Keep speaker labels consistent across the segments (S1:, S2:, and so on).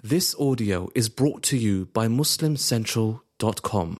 S1: This audio is brought to you by MuslimCentral.com.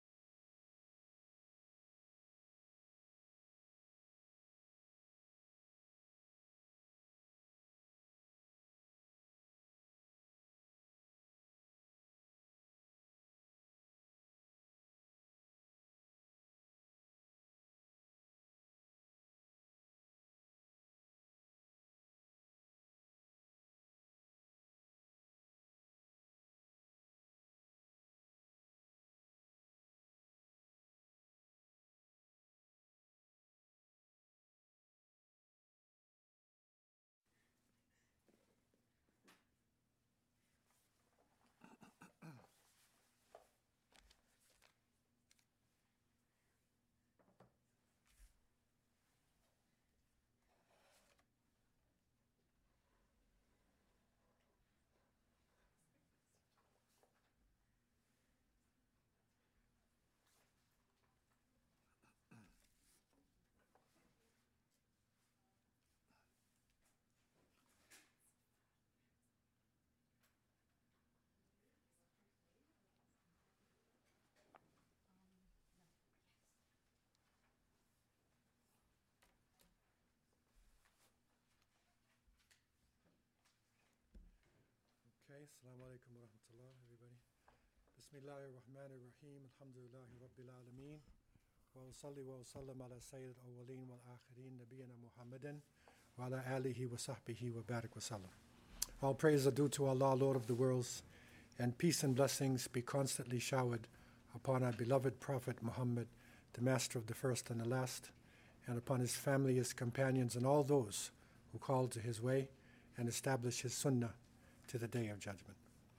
S2: Okay, assalamu alaikum wa rahmatullah, everybody. Bismillahir Rahmanir Rahim, alhamdulillahi rabbil alameen. Wa usalli wa usallam ala sayyid al-awwaleen wal akhirin, nabiyyina Muhammadin, wa ala alihi wa sahbihi wa barik wa sallam. All praise are due to Allah, Lord of the worlds, and peace and blessings be constantly showered upon our beloved Prophet Muhammad, the master of the first and the last, and upon his family, his companions, and all those who call to his way and establish his sunnah to the day of judgment.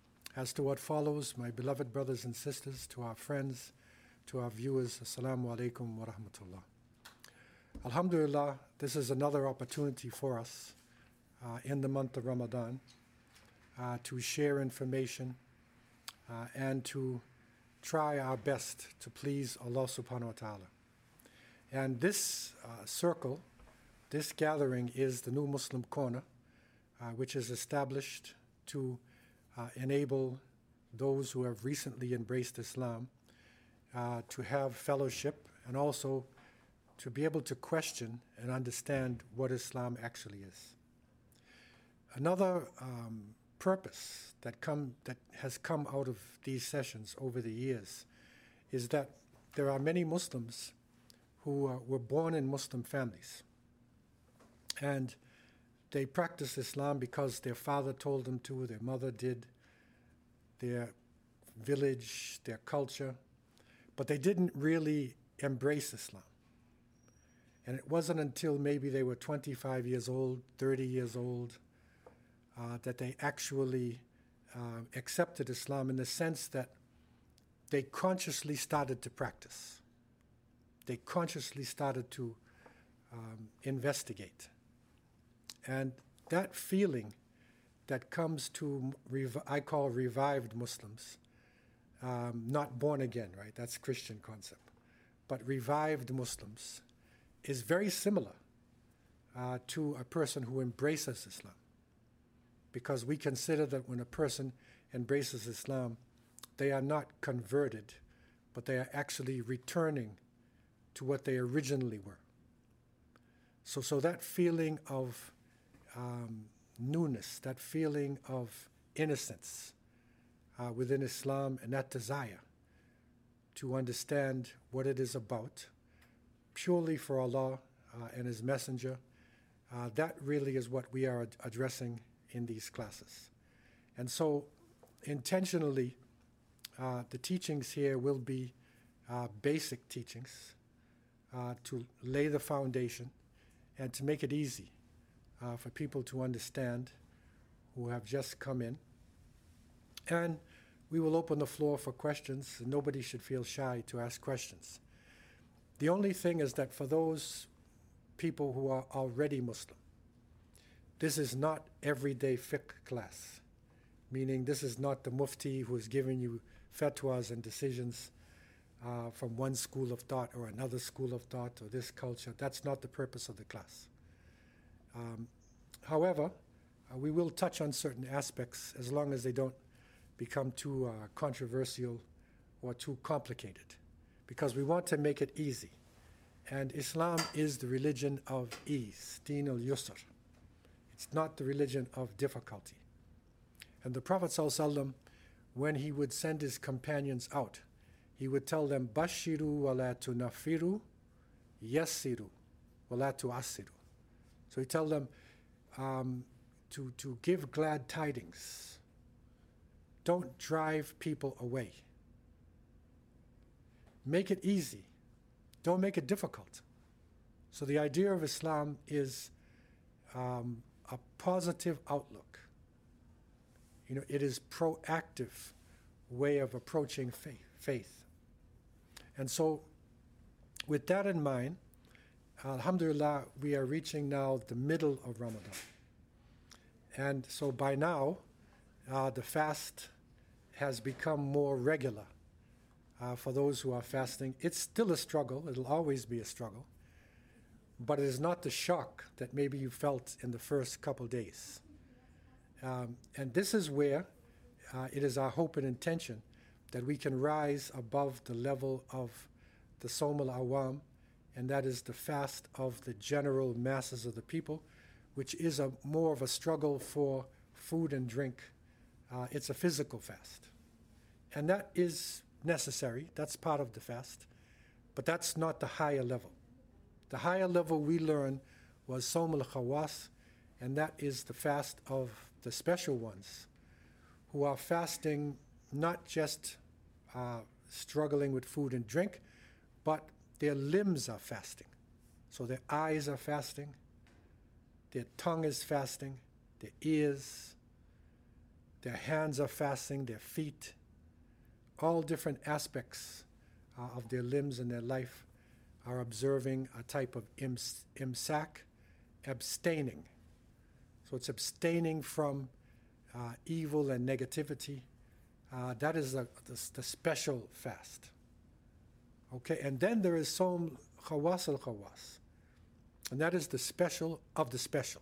S2: As to what follows, my beloved brothers and sisters, to our friends, to our viewers, assalamu alaikum wa rahmatullah. Alhamdulillah, this is another opportunity for us in the month of Ramadan to share information and to try our best to please Allah subhanahu wa ta'ala. And this circle, this gathering is the New Muslim Corner, which is established to enable those who have recently embraced Islam to have fellowship and also to be able to question and understand what Islam actually is. Another purpose that has come out of these sessions over the years is that there are many Muslims who were born in Muslim families, and they practice Islam because their father told them to, their mother did, their village, their culture, but they didn't really embrace Islam. And it wasn't until maybe they were 25 years old, 30 years old, that they actually accepted Islam in the sense that they consciously started to practice. They consciously started to investigate. And that feeling that comes to, I call revived Muslims, not born again, right? That's Christian concept. But revived Muslims is very similar to a person who embraces Islam. Because we consider that when a person embraces Islam, they are not converted, but they are actually returning to what they originally were. So that feeling of newness, that feeling of innocence within Islam, and that desire to understand what it is about, purely for Allah and His Messenger, that really is what we are addressing in these classes. And so, intentionally, the teachings here will be basic teachings to lay the foundation and to make it easy for people to understand who have just come in. And we will open the floor for questions. Nobody should feel shy to ask questions. The only thing is that for those people who are already Muslim, this is not everyday fiqh class, meaning this is not the mufti who is giving you fatwas and decisions from one school of thought or another school of thought or this culture. That's not the purpose of the class. However, We will touch on certain aspects as long as they don't become too controversial or too complicated, because we want to make it easy. And Islam is the religion of ease, Deen al-Yusr. It's not the religion of difficulty. And the Prophet ﷺ, when he would send his companions out, he would tell them, Bashiru wa la tunafiru, yassiru wa la tu'assiru. So he tell them to give glad tidings. Don't drive people away. Make it easy. Don't make it difficult. So the idea of Islam is a positive outlook. It is proactive way of approaching faith. And so with that in mind, alhamdulillah, we are reaching now the middle of Ramadan. And so by now, the fast has become more regular for those who are fasting. It's still a struggle. It'll always be a struggle. But it is not the shock that maybe you felt in the first couple days. And this is where it is our hope and intention that we can rise above the level of the Sawm al-Awam, and that is the fast of the general masses of the people, which is more of a struggle for food and drink. It's a physical fast. And that is necessary. That's part of the fast. But that's not the higher level. The higher level we learned was Sawm al-Khawas, and that is the fast of the special ones who are fasting, not just struggling with food and drink, but their limbs are fasting. So their eyes are fasting, their tongue is fasting, their ears, their hands are fasting, their feet, all different aspects of their limbs and their life are observing a type of imsak, abstaining. So it's abstaining from evil and negativity. That is the special fast. Okay, and then there is Sawm Khawas al-Khawas, and that is the special of the special.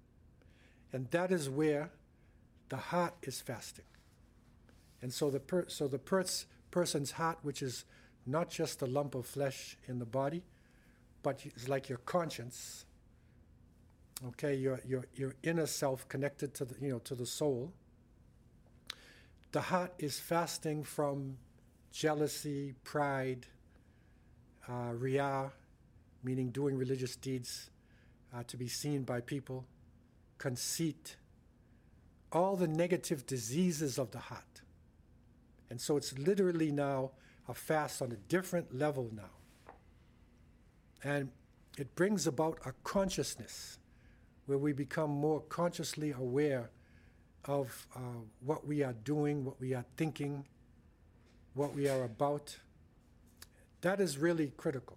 S2: And that is where the heart is fasting. And so the person's heart, which is not just a lump of flesh in the body, but it's like your conscience. Okay, your inner self connected to the soul. The heart is fasting from jealousy, pride, riyah, meaning doing religious deeds to be seen by people, conceit, all the negative diseases of the heart. And so it's literally now a fast on a different level now. And it brings about a consciousness where we become more consciously aware of what we are doing, what we are thinking, what we are about. That is really critical.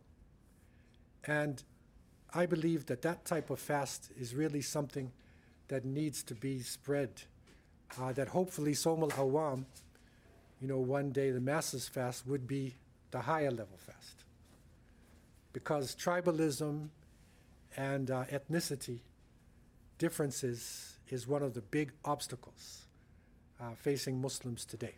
S2: And I believe that type of fast is really something that needs to be spread. That hopefully Sawm al-Awam, one day the masses fast would be the higher level fast. Because tribalism and ethnicity differences is one of the big obstacles facing Muslims today.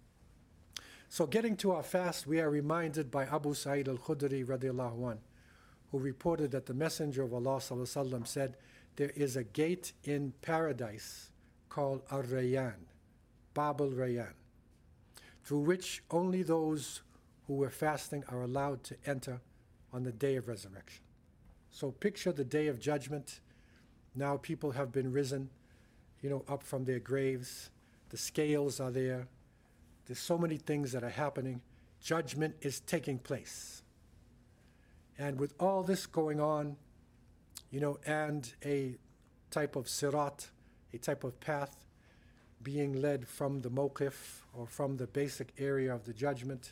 S2: So getting to our fast, we are reminded by Abu Sa'id al-Khudri radiallahu anh, who reported that the Messenger of Allah sallallahu alaihi wasallam said, there is a gate in paradise called Ar-Rayyan, Bab al-Rayyan, through which only those who were fasting are allowed to enter on the day of resurrection. So picture the day of judgment. Now people have been risen, up from their graves. The scales are there. There's so many things that are happening. Judgment is taking place. And with all this going on, and a type of sirat, a type of path being led from the mawqif, or from the basic area of the judgment,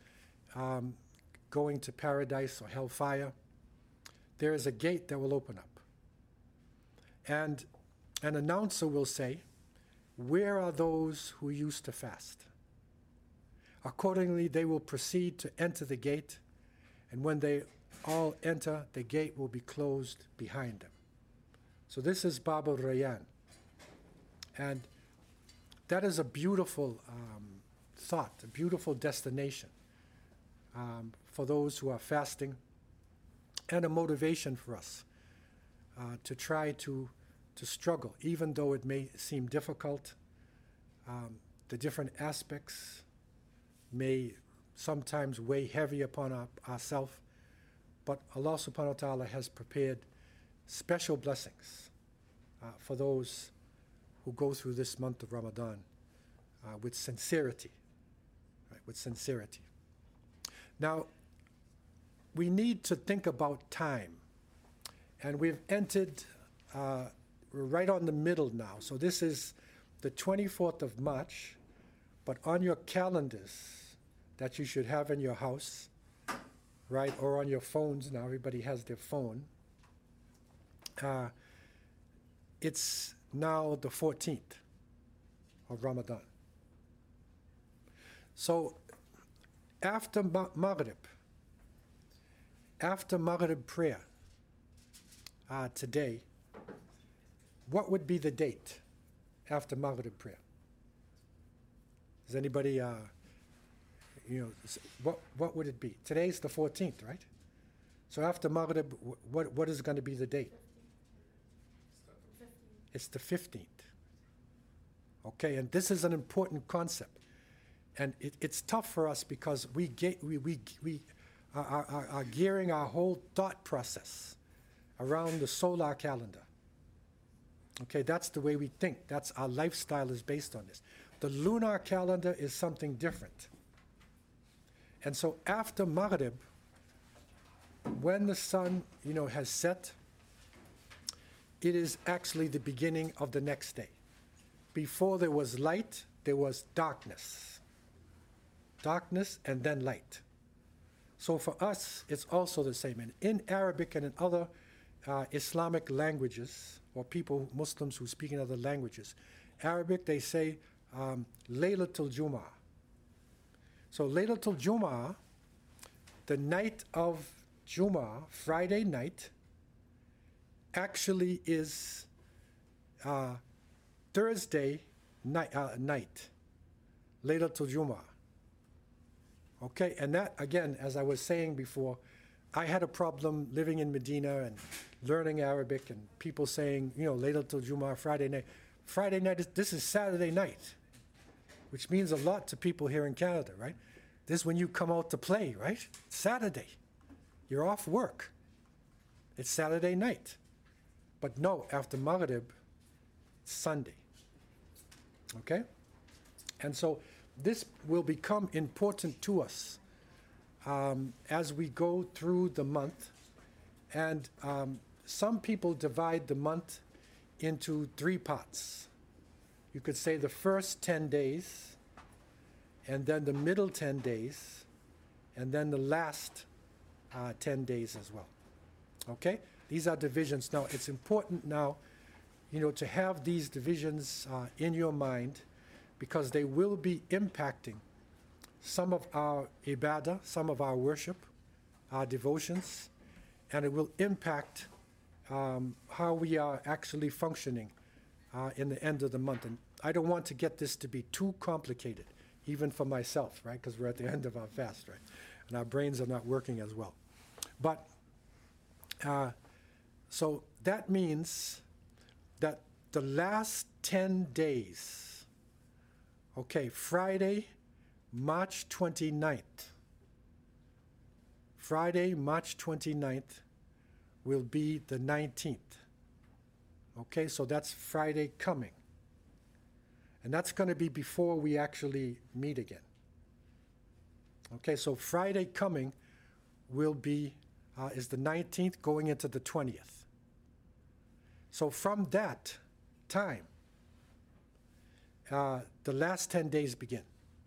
S2: going to paradise or hellfire, there is a gate that will open up. And an announcer will say, where are those who used to fast? Accordingly, they will proceed to enter the gate, and when they all enter, the gate will be closed behind them. So this is Bab al-Rayyan. And that is a beautiful thought, a beautiful destination for those who are fasting, and a motivation for us to try to struggle, even though it may seem difficult. The different aspects may sometimes weigh heavy upon ourselves, but Allah subhanahu wa ta'ala has prepared special blessings for those who go through this month of Ramadan with sincerity, right? With sincerity. Now, we need to think about time, and we've entered, we're right on the middle now. So this is the 24th of March, but on your calendars that you should have in your house, right, or on your phones, now everybody has their phone, it's now the 14th of Ramadan. So after Maghrib prayer today, what would be the date after Maghrib prayer? Does anybody, what would it be? Today's the 14th, right? So after Maghrib, what is going to be the date? It's the 15th. Okay, and this is an important concept. And it's tough for us because we are gearing our whole thought process around the solar calendar. Okay, that's the way we think. That's our lifestyle is based on this. The lunar calendar is something different. And so after Maghrib, when the sun, has set, it is actually the beginning of the next day. Before there was light, there was darkness. Darkness and then light. So for us, it's also the same. And in Arabic and in other Islamic languages, or Muslims who speak in other languages, Arabic, they say Laylatul Jum'ah. So Laylatul Jum'ah, the night of Jum'ah, Friday night, actually is Thursday night, Laylatul Jum'ah. Okay, and that, again, as I was saying before, I had a problem living in Medina and learning Arabic, and people saying, Laylatul Jum'ah, Friday night. Friday night, this is Saturday night, which means a lot to people here in Canada, right? This is when you come out to play, right? Saturday. You're off work. It's Saturday night. But no, after Maghrib, it's Sunday. Okay? And so this will become important to us as we go through the month. And some people divide the month into 3 parts. You could say the first 10 days, and then the middle 10 days, and then the last 10 days as well. Okay? These are divisions. Now, it's important now, to have these divisions in your mind, because they will be impacting some of our ibadah, some of our worship, our devotions, and it will impact how we are actually functioning in the end of the month. And I don't want to get this to be too complicated, even for myself, right? Because we're at the end of our fast, right? And our brains are not working as well. But, so that means that the last 10 days, okay, Friday, March 29th. Friday, March 29th will be the 19th. Okay, so that's Friday coming. And that's going to be before we actually meet again. Okay, so Friday coming will be, is the 19th going into the 20th. So from that time, the last 10 days begin.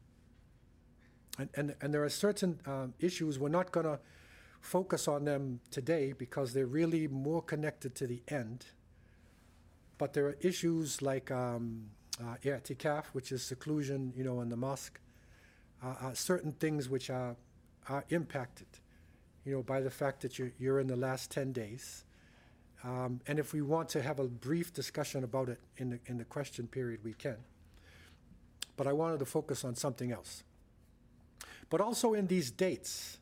S2: And there are certain issues, we're not going to focus on them today because they're really more connected to the end. But there are issues like i'tikaf, which is seclusion, in the mosque. Certain things which are impacted, by the fact that you're in the last 10 days. And if we want to have a brief discussion about it in the question period, we can. But I wanted to focus on something else. But also in these dates,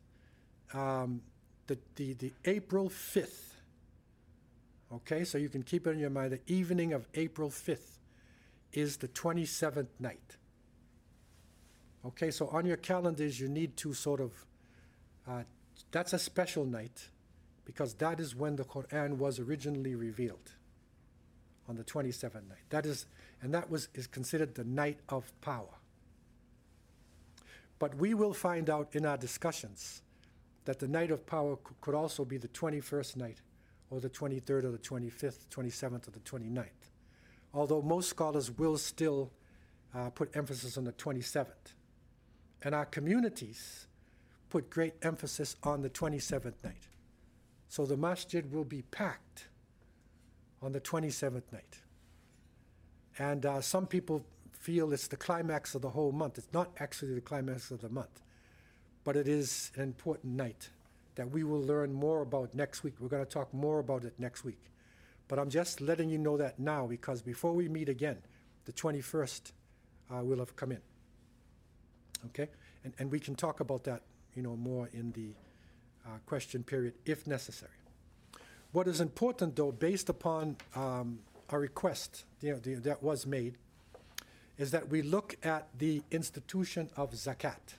S2: the April 5th, okay, so you can keep it in your mind, the evening of April 5th is the 27th night. Okay, so on your calendars, you need to sort of, that's a special night, because that is when the Quran was originally revealed, on the 27th night. That is considered the night of power. But we will find out in our discussions that the night of power could also be the 21st night, or the 23rd, or the 25th, 27th, or the 29th. Although most scholars will still put emphasis on the 27th. And our communities put great emphasis on the 27th night. So the masjid will be packed on the 27th night. And some people feel it's the climax of the whole month. It's not actually the climax of the month, but it is an important night that we will learn more about next week. We're going to talk more about it next week. But I'm just letting you know that now, because before we meet again, the 21st will have come in. Okay? And we can talk about that, more in the question period if necessary. What is important, though, based upon a request that was made, is that we look at the institution of zakat.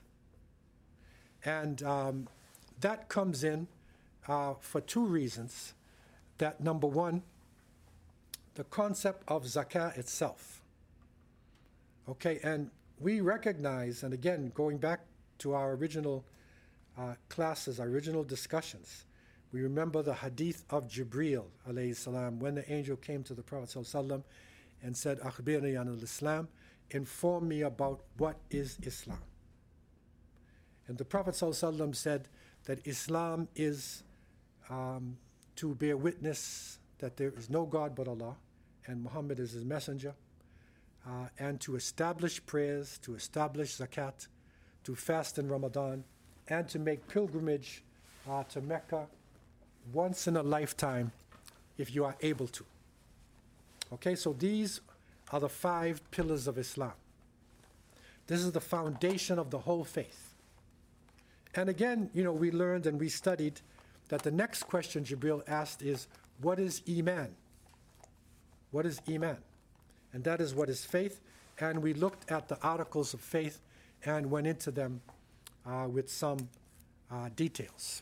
S2: And that comes in for two reasons. That number one, the concept of zakat itself. Okay, and we recognize, and again, going back to our original classes, our original discussions, we remember the hadith of Jibreel, alayhi salam, when the angel came to the Prophet ﷺ and said, Akhbirni an al-Islam, inform me about what is Islam. And the Prophet ﷺ said that Islam is to bear witness that there is no God but Allah, and Muhammad is his messenger, and to establish prayers, to establish zakat, to fast in Ramadan, and to make pilgrimage to Mecca once in a lifetime if you are able to. Okay, so these are the 5 pillars of Islam. This is the foundation of the whole faith. And again, we learned and we studied that the next question Jibreel asked is, what is Iman? What is Iman? And that is what is faith. And we looked at the articles of faith and went into them with some details.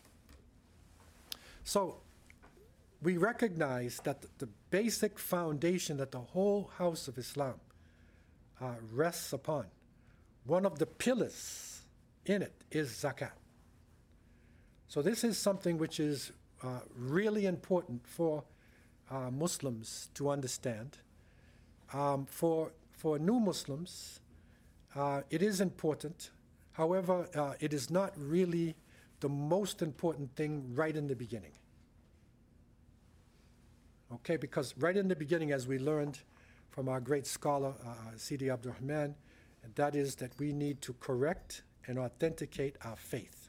S2: So we recognize that the basic foundation that the whole house of Islam rests upon, one of the pillars in it is zakat. So this is something which is really important for Muslims to understand. For new Muslims, it is important. However, it is not really the most important thing right in the beginning. Okay, because right in the beginning, as we learned from our great scholar, Sidi Abdul Rahman, and that is that we need to correct and authenticate our faith.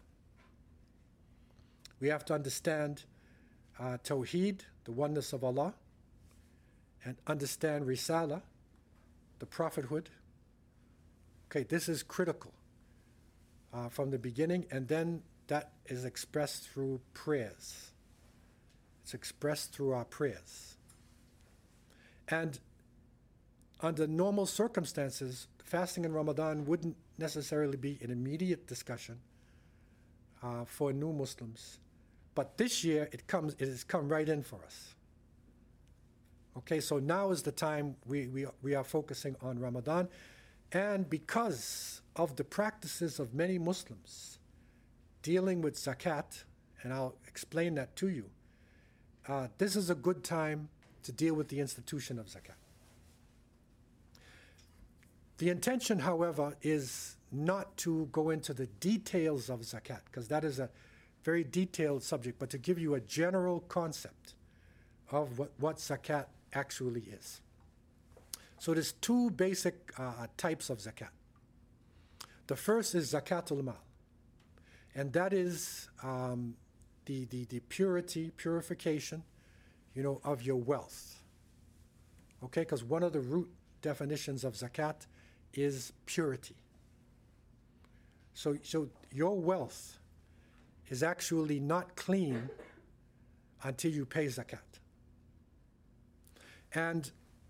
S2: We have to understand Tawheed, the oneness of Allah, and understand Risala, the prophethood. Okay, this is critical from the beginning, and then that is expressed through prayers. It's expressed through our prayers. And under normal circumstances, fasting in Ramadan wouldn't necessarily be an immediate discussion for new Muslims. But this year, it has come right in for us. Okay, so now is the time we are focusing on Ramadan. And because of the practices of many Muslims dealing with zakat, and I'll explain that to you, this is a good time to deal with the institution of zakat. The intention, however, is not to go into the details of zakat, because that is a very detailed subject, but to give you a general concept of what zakat actually is. So there's 2 basic types of zakat. The first is zakatul mal, and that is the purification, of your wealth. Okay, because one of the root definitions of zakat is purity. So your wealth is actually not clean until you pay zakat. And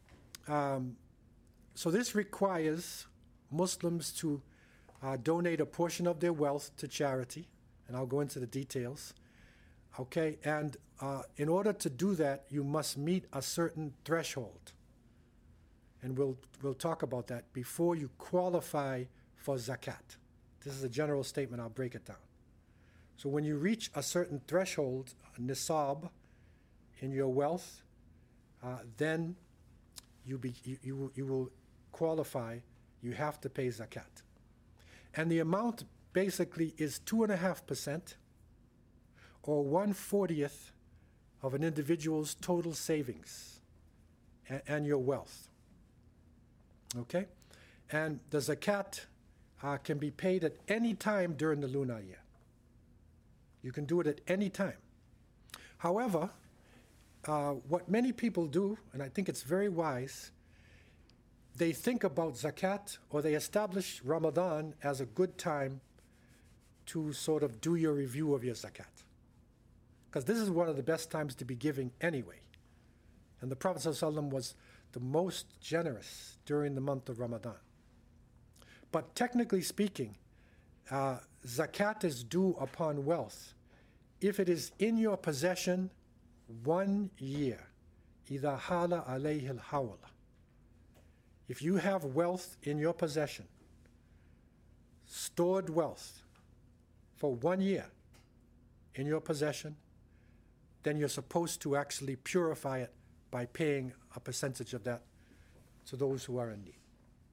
S2: so this requires Muslims to donate a portion of their wealth to charity, and I'll go into the details. Okay, and in order to do that, you must meet a certain threshold. And we'll talk about that before you qualify for zakat. This is a general statement, I'll break it down. So when you reach a certain threshold, a nisab, in your wealth, then you will qualify, you have to pay zakat. And the amount basically is 2.5% or 1/40th of an individual's total savings and your wealth. Okay? And the zakat can be paid at any time during the lunar year. You can do it at any time. However, what many people do, and I think it's very wise, they think about zakat, or they establish Ramadan as a good time to sort of do your review of your zakat. Because this is one of the best times to be giving anyway. And the Prophet ﷺ was the most generous during the month of Ramadan. But technically speaking, zakat is due upon wealth if it is in your possession 1 year. إِذَا حَالَ عَلَيْهِ الْحَوْلَ. If you have wealth in your possession, stored wealth for 1 year in your possession, then you're supposed to actually purify it by paying a percentage of that to those who are in need.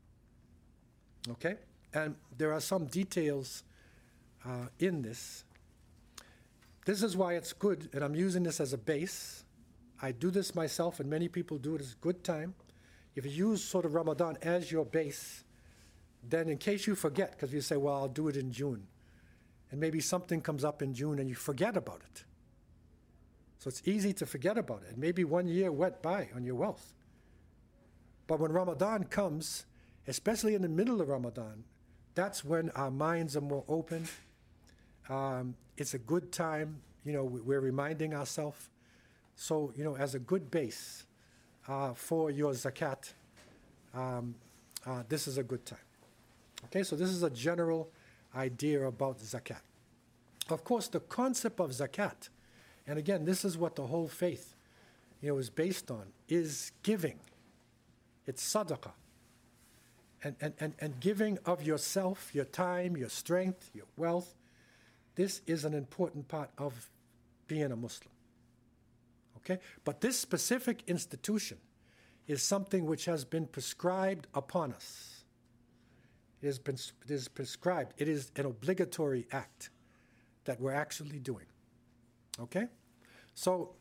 S2: Okay? And there are some details in this. This is why it's good, and I'm using this as a base. I do this myself, and many people do it. It's a good time. If you use sort of Ramadan as your base, then in case you forget, because you say, well, I'll do it in June, and maybe something comes up in June and you forget about it. So it's easy to forget about it. And maybe 1 year went by on your wealth. But when Ramadan comes, especially in the middle of Ramadan, that's when our minds are more open. It's a good time, we're reminding ourselves. So, as a good base for your zakat, this is a good time. Okay, so this is a general idea about zakat. Of course, the concept of zakat, and again, this is what the whole faith, is based on, is giving. It's sadaqah. And giving of yourself, your time, your strength, your wealth, this is an important part of being a Muslim. Okay? But this specific institution is something which has been prescribed upon us. It is prescribed. It is an obligatory act that we're actually doing. Okay? So,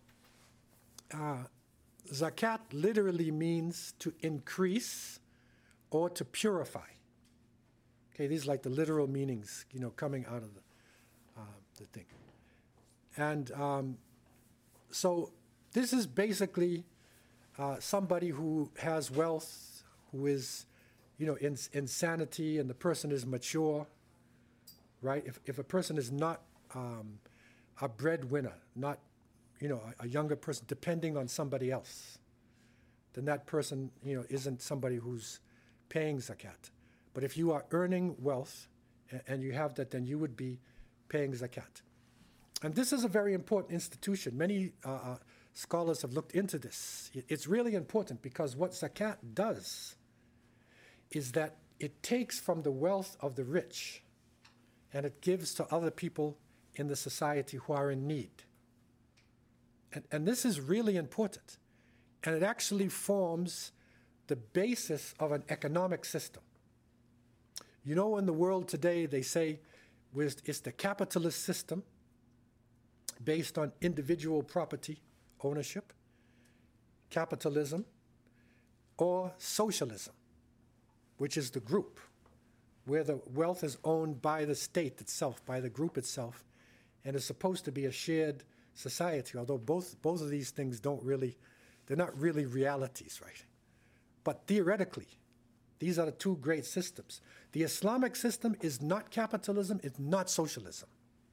S2: zakat literally means to increase or to purify. Okay, these are like the literal meanings, coming out of the thing. And so this is basically somebody who has wealth, who is, in sanity, and the person is mature, right? If a person is not a breadwinner, not, a younger person depending on somebody else, then that person, isn't somebody who's paying zakat. But if you are earning wealth and you have that, then you would be paying zakat. And this is a very important institution. Many scholars have looked into this. It's really important because what zakat does is that it takes from the wealth of the rich and it gives to other people in the society who are in need. And this is really important. And it actually forms the basis of an economic system. In the world today, they say it's the capitalist system based on individual property ownership, capitalism, or socialism, which is the group, where the wealth is owned by the state itself, by the group itself, and is supposed to be a shared society, although both of these things they're not really realities, right? But theoretically, these are the two great systems. The Islamic system is not capitalism, it's not socialism.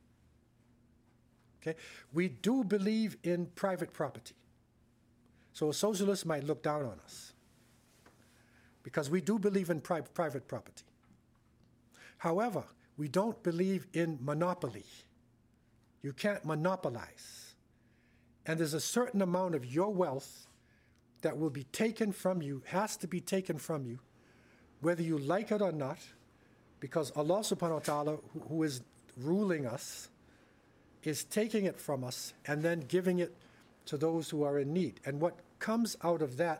S2: Okay? We do believe in private property. So a socialist might look down on us because we do believe in private property. However, we don't believe in monopoly. You can't monopolize. And there's a certain amount of your wealth that will be taken from you, has to be taken from you, whether you like it or not, because Allah subhanahu wa ta'ala, who is ruling us, is taking it from us and then giving it to those who are in need. And what comes out of that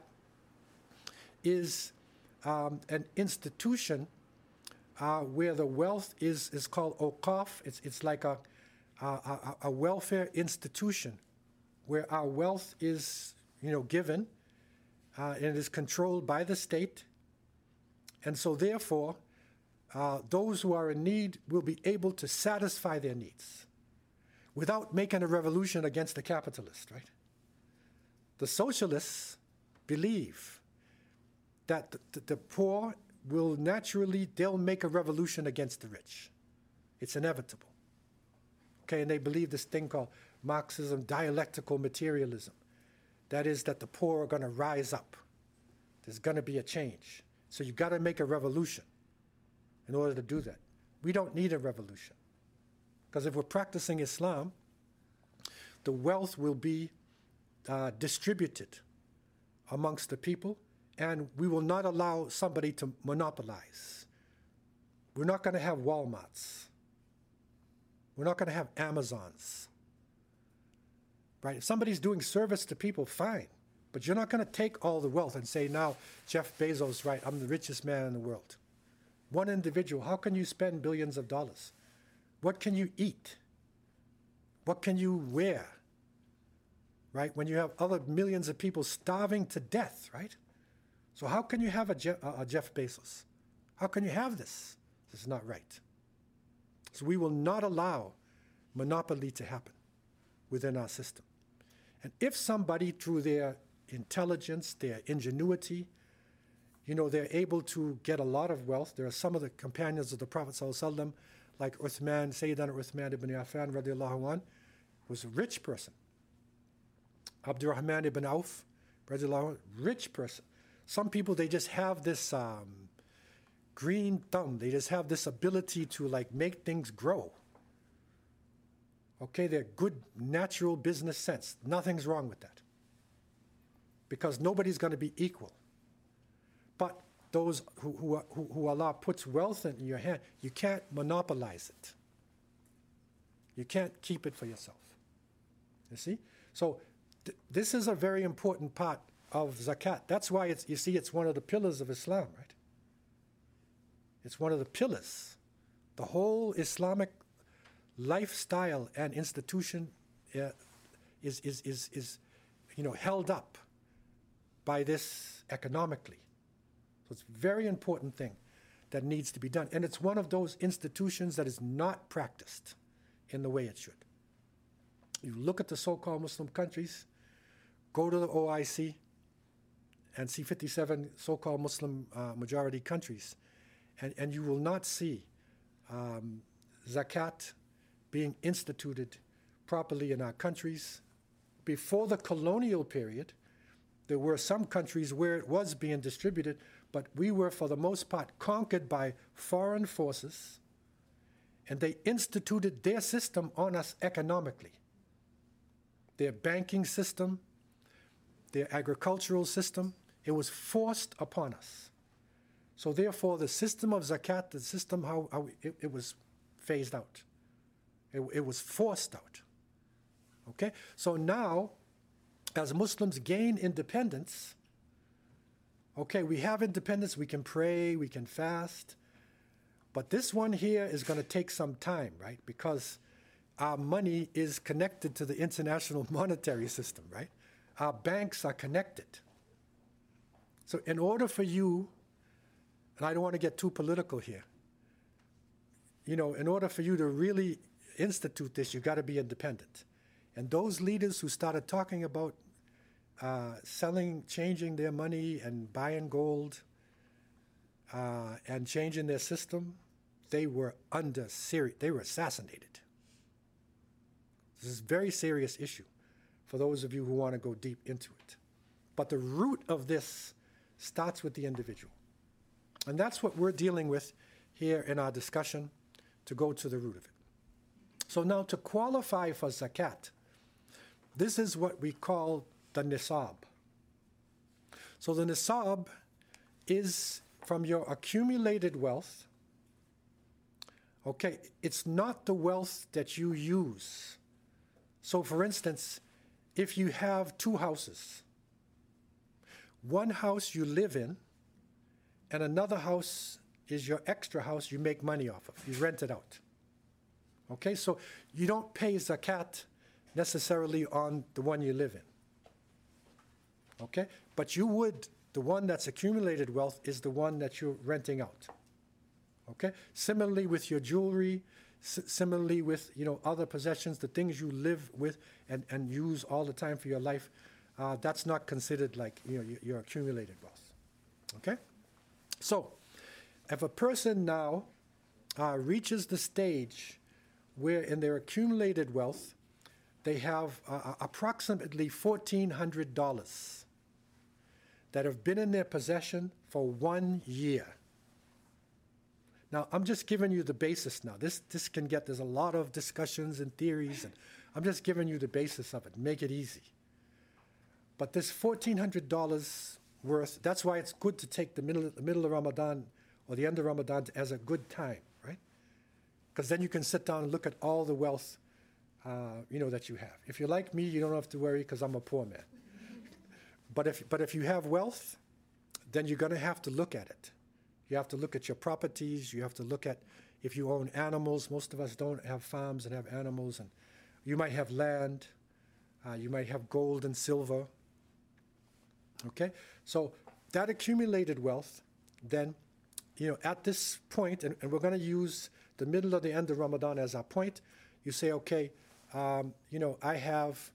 S2: is an institution where the wealth is called awqaf. It's like a welfare institution where our wealth is, given, and it is controlled by the state. And so therefore, those who are in need will be able to satisfy their needs without making a revolution against the capitalist, right? The socialists believe that the poor will they'll make a revolution against the rich. It's inevitable. Okay, and they believe this thing called Marxism, dialectical materialism. That is that the poor are going to rise up. There's going to be a change. So you've got to make a revolution in order to do that. We don't need a revolution. Because if we're practicing Islam, the wealth will be distributed amongst the people, and we will not allow somebody to monopolize. We're not going to have Walmarts. We're not going to have Amazons. Right? If somebody's doing service to people, fine. But you're not going to take all the wealth and say, now, Jeff Bezos, right, I'm the richest man in the world. One individual, how can you spend billions of dollars? What can you eat? What can you wear? Right? When you have other millions of people starving to death, right? So how can you have a Jeff Bezos? How can you have this? This is not right. So we will not allow monopoly to happen within our system. And if somebody, through their intelligence, their ingenuity, they're able to get a lot of wealth. There are some of the companions of the Prophet ﷺ, like Uthman, Sayyidina Uthman ibn Affan radiallahu anh, was a rich person. Abdurrahman ibn Auf, radiallahu anh, rich person. Some people, they just have this green thumb. They just have this ability to make things grow. Okay, they're good natural business sense. Nothing's wrong with that. Because nobody's going to be equal. But those who Allah puts wealth in your hand, you can't monopolize it. You can't keep it for yourself. You see? So this is a very important part of zakat. That's why it's one of the pillars of Islam, right? It's one of the pillars. The whole Islamic lifestyle and institution is held up by this economically. So it's a very important thing that needs to be done. And it's one of those institutions that is not practiced in the way it should. You look at the so-called Muslim countries, go to the OIC, and see 57 so-called Muslim majority countries, and you will not see zakat being instituted properly in our countries. Before the colonial period, there were some countries where it was being distributed, but we were, for the most part, conquered by foreign forces, and they instituted their system on us economically. Their banking system, their agricultural system, it was forced upon us. So therefore, the system of zakat, the system how it was phased out. It was forced out. Okay? So now, as Muslims gain independence, okay, we have independence, we can pray, we can fast, but this one here is going to take some time, right? Because our money is connected to the international monetary system, right? Our banks are connected. So in order for you, and I don't want to get too political here, in order for you to really institute this, you've got to be independent. And those leaders who started talking about selling, changing their money and buying gold and changing their system, they were they were assassinated. This is a very serious issue for those of you who want to go deep into it. But the root of this starts with the individual. And that's what we're dealing with here in our discussion, to go to the root of it. So now, to qualify for zakat, this is what we call the nisab. So the nisab is from your accumulated wealth. Okay, it's not the wealth that you use. So for instance, if you have two houses, one house you live in, and another house is your extra house you make money off of. You rent it out. Okay, so you don't pay zakat necessarily on the one you live in. Okay, but you would, the one that's accumulated wealth is the one that you're renting out. Okay, similarly with your jewelry, similarly with, other possessions, the things you live with and use all the time for your life, that's not considered like, your accumulated wealth. Okay? So, if a person now reaches the stage where in their accumulated wealth, they have approximately $1,400 that have been in their possession for 1 year. Now, I'm just giving you the basis now. This can get, there's a lot of discussions and theories, and I'm just giving you the basis of it, make it easy. But this $1,400 worth, that's why it's good to take the middle of Ramadan or the end of Ramadan as a good time, right? Because then you can sit down and look at all the wealth, that you have. If you're like me, you don't have to worry because I'm a poor man. But if you have wealth, then you're going to have to look at it. You have to look at your properties. You have to look at if you own animals. Most of us don't have farms and have animals. And you might have land. You might have gold and silver. Okay? So that accumulated wealth, then, at this point, and we're going to use the middle or the end of Ramadan as our point, you say, okay, I have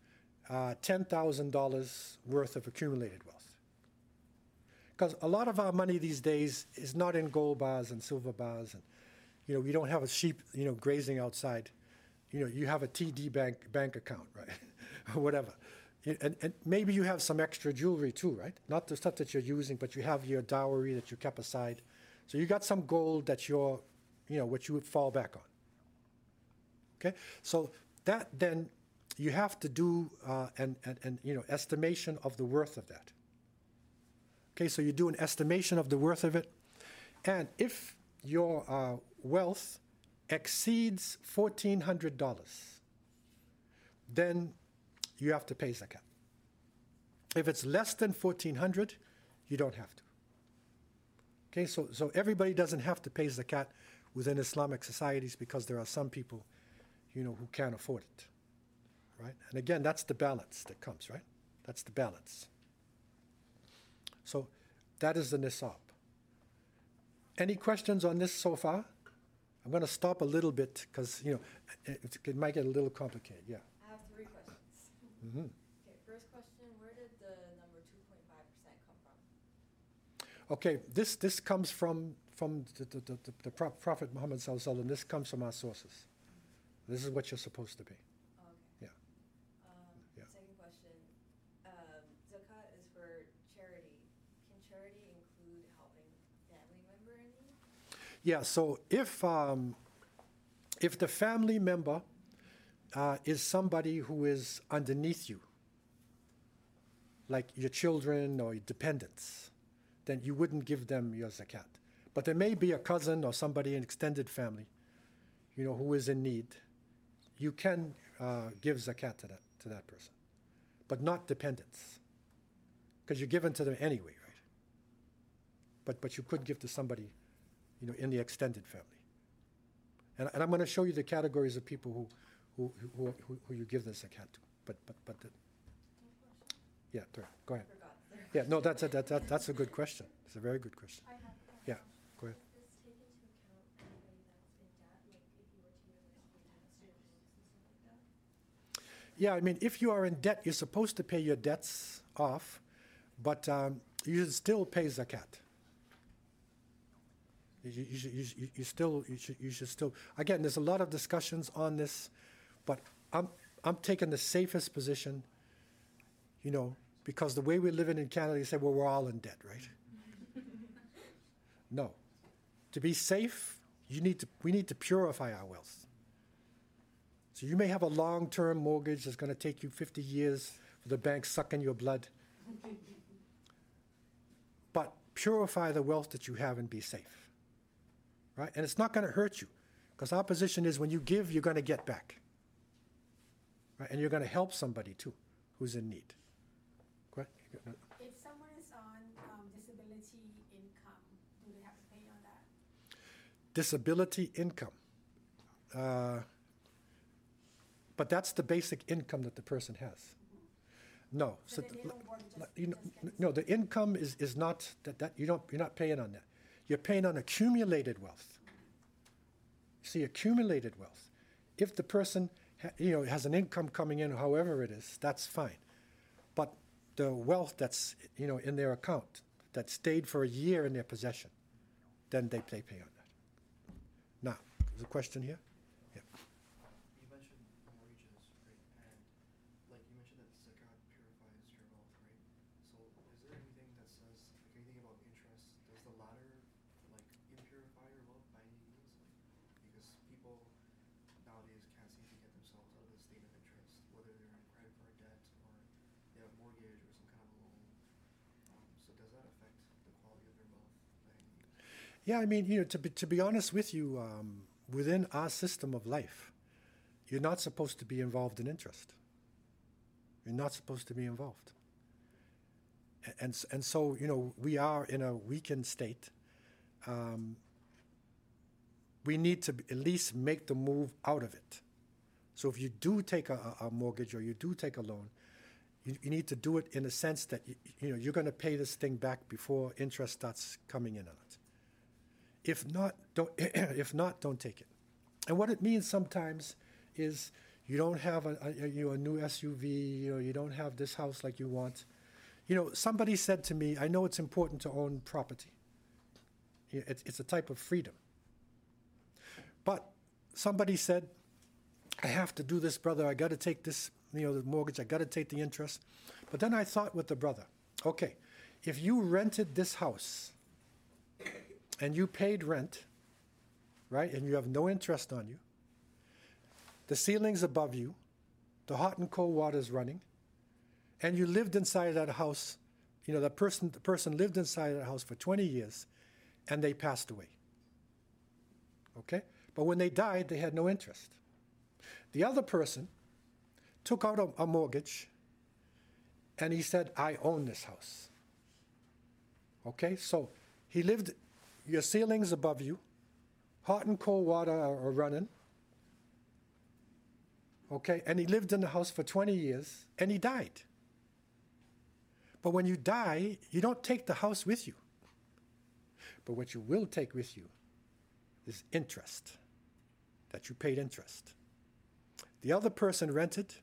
S2: $10,000 worth of accumulated wealth. Because a lot of our money these days is not in gold bars and silver bars, and we don't have a sheep grazing outside. You have a TD bank account, right? Or whatever. And maybe you have some extra jewelry too, right? Not the stuff that you're using, but you have your dowry that you kept aside. So you got some gold that what you would fall back on. Okay, so that then you have to do an estimation of the worth of that. Okay, so you do an estimation of the worth of it, and if your wealth exceeds $1,400, then you have to pay zakat. If it's less than $1,400, you don't have to. Okay, so everybody doesn't have to pay zakat within Islamic societies because there are some people, who can't afford it, right? And again, that's the balance that comes, right? That's the balance. So that is the nisab. Any questions on this so far? I'm going to stop a little bit because, it might get a little complicated. Yeah.
S3: I have 3 questions.
S2: Mm-hmm.
S3: Okay, first question, where did the number 2.5% come from?
S2: Okay, this comes from the Prophet Muhammad Sallallahu Alaihi Wasallam. This comes from our sources. This is what you're supposed to be.
S3: Oh,
S2: Yeah.
S3: okay.
S2: Yeah.
S3: Second question, zakat is for charity. Can charity include helping family member in need?
S2: Yeah, so if the family member is somebody who is underneath you, like your children or your dependents, then you wouldn't give them your zakat. But there may be a cousin or somebody in extended family, who is in need. You can give zakat to that person, but not dependents, because you're given to them anyway, right? But you could give to somebody, in the extended family. And I'm going to show you the categories of people who you give the zakat to. But yeah, go ahead.
S3: I forgot.
S2: Yeah, no, that's a good question. It's a very good question.
S4: I have
S2: Yeah, go ahead.
S4: Does this take into account anybody that's in debt, like if you were to university debt, student loans and stuff like that?
S2: Yeah, I mean, if you are in debt, you're supposed to pay your debts off, but you should still pay zakat. You should still. Again, there's a lot of discussions on this, but I'm taking the safest position. Because the way we're living in Canada, you say, well, we're all in debt, right? No. To be safe, we need to purify our wealth. So you may have a long-term mortgage that's going to take you 50 years for the bank sucking your blood. But purify the wealth that you have and be safe. Right? And it's not going to hurt you. Because our position is when you give, you're going to get back. Right? And you're going to help somebody too who's in need. Go ahead.
S4: If someone is on disability income, do they have to pay on that?
S2: Disability income. But that's the basic income that the person has. Mm-hmm. No.
S4: So they don't work,
S2: no, the income is not that you're not paying on that. You're paying on accumulated wealth. See, accumulated wealth. If the person has an income coming in, however it is, that's fine. But the wealth that's in their account that stayed for a year in their possession, then they pay on that. Now, there's a question here. Yeah.
S5: You mentioned mortgages, right? And like you mentioned that zakat purifies your wealth, right? So is there anything that says anything about interest? Does the latter impurify your wealth by any means? Because people nowadays can't seem to get themselves out of the state of interest, whether they're in credit card debt or they have a mortgage or some kind of a loan. So does that affect the quality of their wealth by any means?
S2: Yeah, I mean, to be honest with you, within our system of life, you're not supposed to be involved in interest. You're not supposed to be involved. And so, we are in a weakened state. We need to at least make the move out of it. So if you do take a mortgage or you do take a loan, you need to do it in a sense that you're going to pay this thing back before interest starts coming in on it. If not, don't take it. And what it means sometimes is you don't have a new SUV, you don't have this house like you want. Somebody said to me, I know it's important to own property. It's a type of freedom. But somebody said, I have to do this, brother. I got to take this, the mortgage. I got to take the interest. But then I thought with the brother, okay, if you rented this house and you paid rent, right, and you have no interest on you, the ceiling's above you, the hot and cold water's running, and you lived inside that house, the person lived inside that house for 20 years, and they passed away. Okay? But when they died, they had no interest. The other person took out a mortgage, and he said, I own this house. Okay? So he lived, your ceiling's above you, hot and cold water are running. Okay? And he lived in the house for 20 years, and he died. But when you die, you don't take the house with you. But what you will take with you is interest, that you paid interest. The other person rented.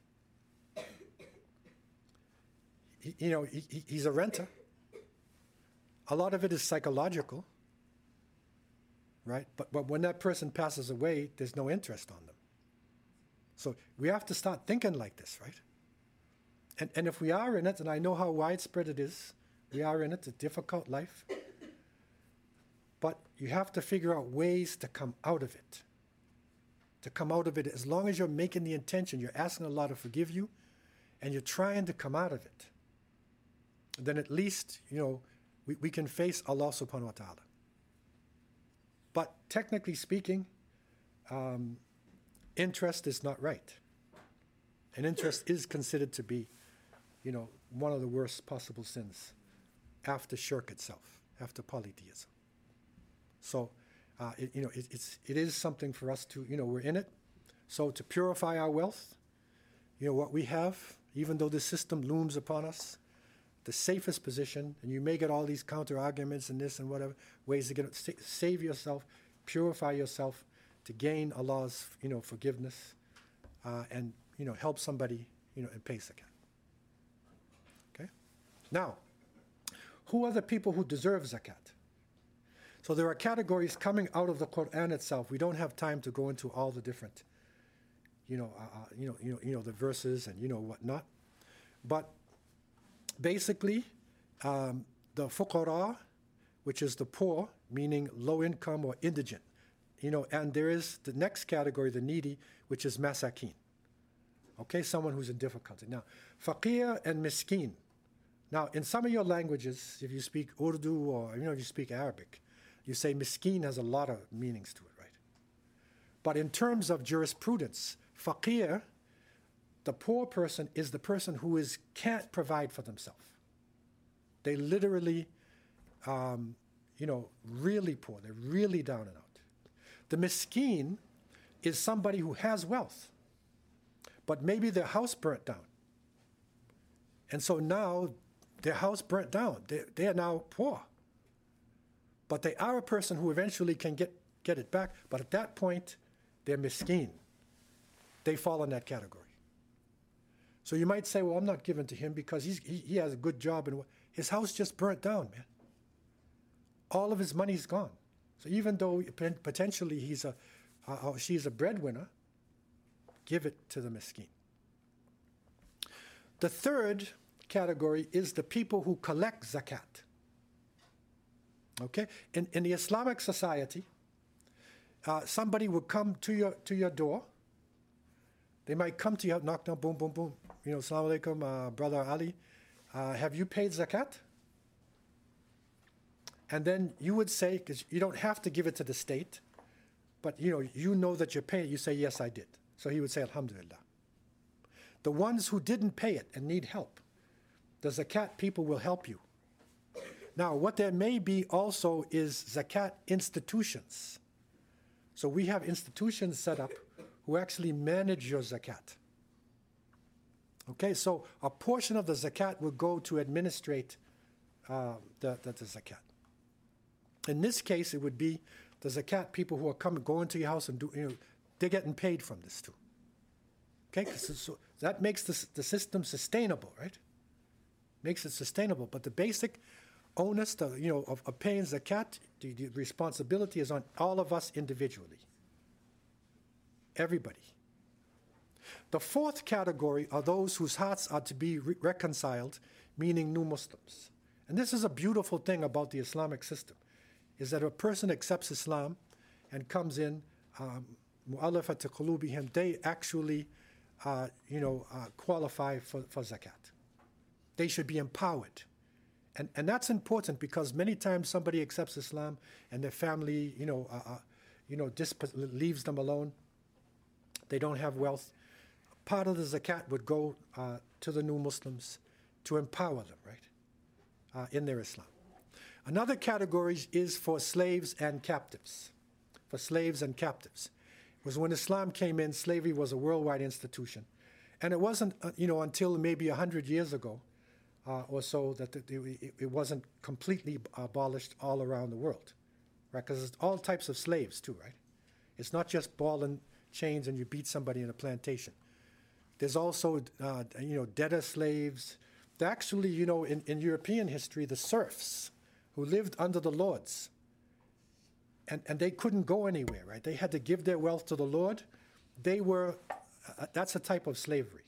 S2: He's a renter. A lot of it is psychological, right? But when that person passes away, there's no interest on them. So we have to start thinking like this, right? And if we are in it, and I know how widespread it is, we are in it, it's a difficult life. But you have to figure out ways to come out of it. To come out of it, as long as you're making the intention, you're asking Allah to forgive you, and you're trying to come out of it, then at least, we can face Allah subhanahu wa ta'ala. But technically speaking, interest is not right. And interest is considered to be, one of the worst possible sins after shirk itself, after polytheism. So, it is something for us to, we're in it. So to purify our wealth, what we have, even though the system looms upon us, the safest position, and you may get all these counter arguments and this and whatever, ways to get save yourself, purify yourself to gain Allah's, forgiveness, and, help somebody and pay zakat. Okay? Now, who are the people who deserve zakat? So there are categories coming out of the Quran itself. We don't have time to go into all the different, the verses and whatnot. But basically, the fuqara, which is the poor, meaning low income or indigent, and there is the next category, the needy, which is masakin. Okay, someone who's in difficulty. Now, faqir and miskin. Now, in some of your languages, if you speak Urdu or if you speak Arabic, you say miskin has a lot of meanings to it, right? But in terms of jurisprudence, faqir, the poor person, is the person who can't provide for themselves. They literally, really poor. They're really down and out. The miskin is somebody who has wealth, but maybe their house burnt down. And so now their house burnt down. They are now poor. But they are a person who eventually can get it back. But at that point, they're miskin. They fall in that category. So you might say, well, I'm not giving to him because he has a good job and his house just burnt down, man. All of his money's gone. So even though potentially she's a breadwinner, give it to the miskin. The third category is the people who collect zakat. Okay? In the Islamic society, somebody would come to your door. They might come to you, knock down, boom, boom, boom. Assalamu alaikum, Brother Ali. Have you paid zakat? And then you would say, because you don't have to give it to the state, but you know that you're paying. You say, yes, I did. So he would say, Alhamdulillah. The ones who didn't pay it and need help, the zakat people will help you. Now, what there may be also is zakat institutions. So we have institutions set up who actually manage your zakat. Okay, so a portion of the zakat will go to administrate the zakat. In this case, it would be the zakat people who are going to your house and they're getting paid from this too. Okay, so that makes the system sustainable, right? Makes it sustainable. But the basic onus of paying zakat, the responsibility is on all of us individually. Everybody. The fourth category are those whose hearts are to be reconciled, meaning new Muslims. And this is a beautiful thing about the Islamic system, is that a person accepts Islam and comes in, mu'allafat qulubihim, they actually qualify for zakat. They should be empowered. And that's important because many times somebody accepts Islam and their family, leaves them alone. They don't have wealth. Part of the zakat would go to the new Muslims to empower them, right, in their Islam. Another category is for slaves and captives. For slaves and captives. It was when Islam came in, slavery was a worldwide institution. And it wasn't, until maybe 100 years ago or so that it wasn't completely abolished all around the world, right? Because there's all types of slaves too, right? It's not just ball and chains and you beat somebody in a plantation. There's also, debtor slaves. Actually, in European history, the serfs who lived under the lords, and they couldn't go anywhere, right? They had to give their wealth to the Lord. They were, that's a type of slavery.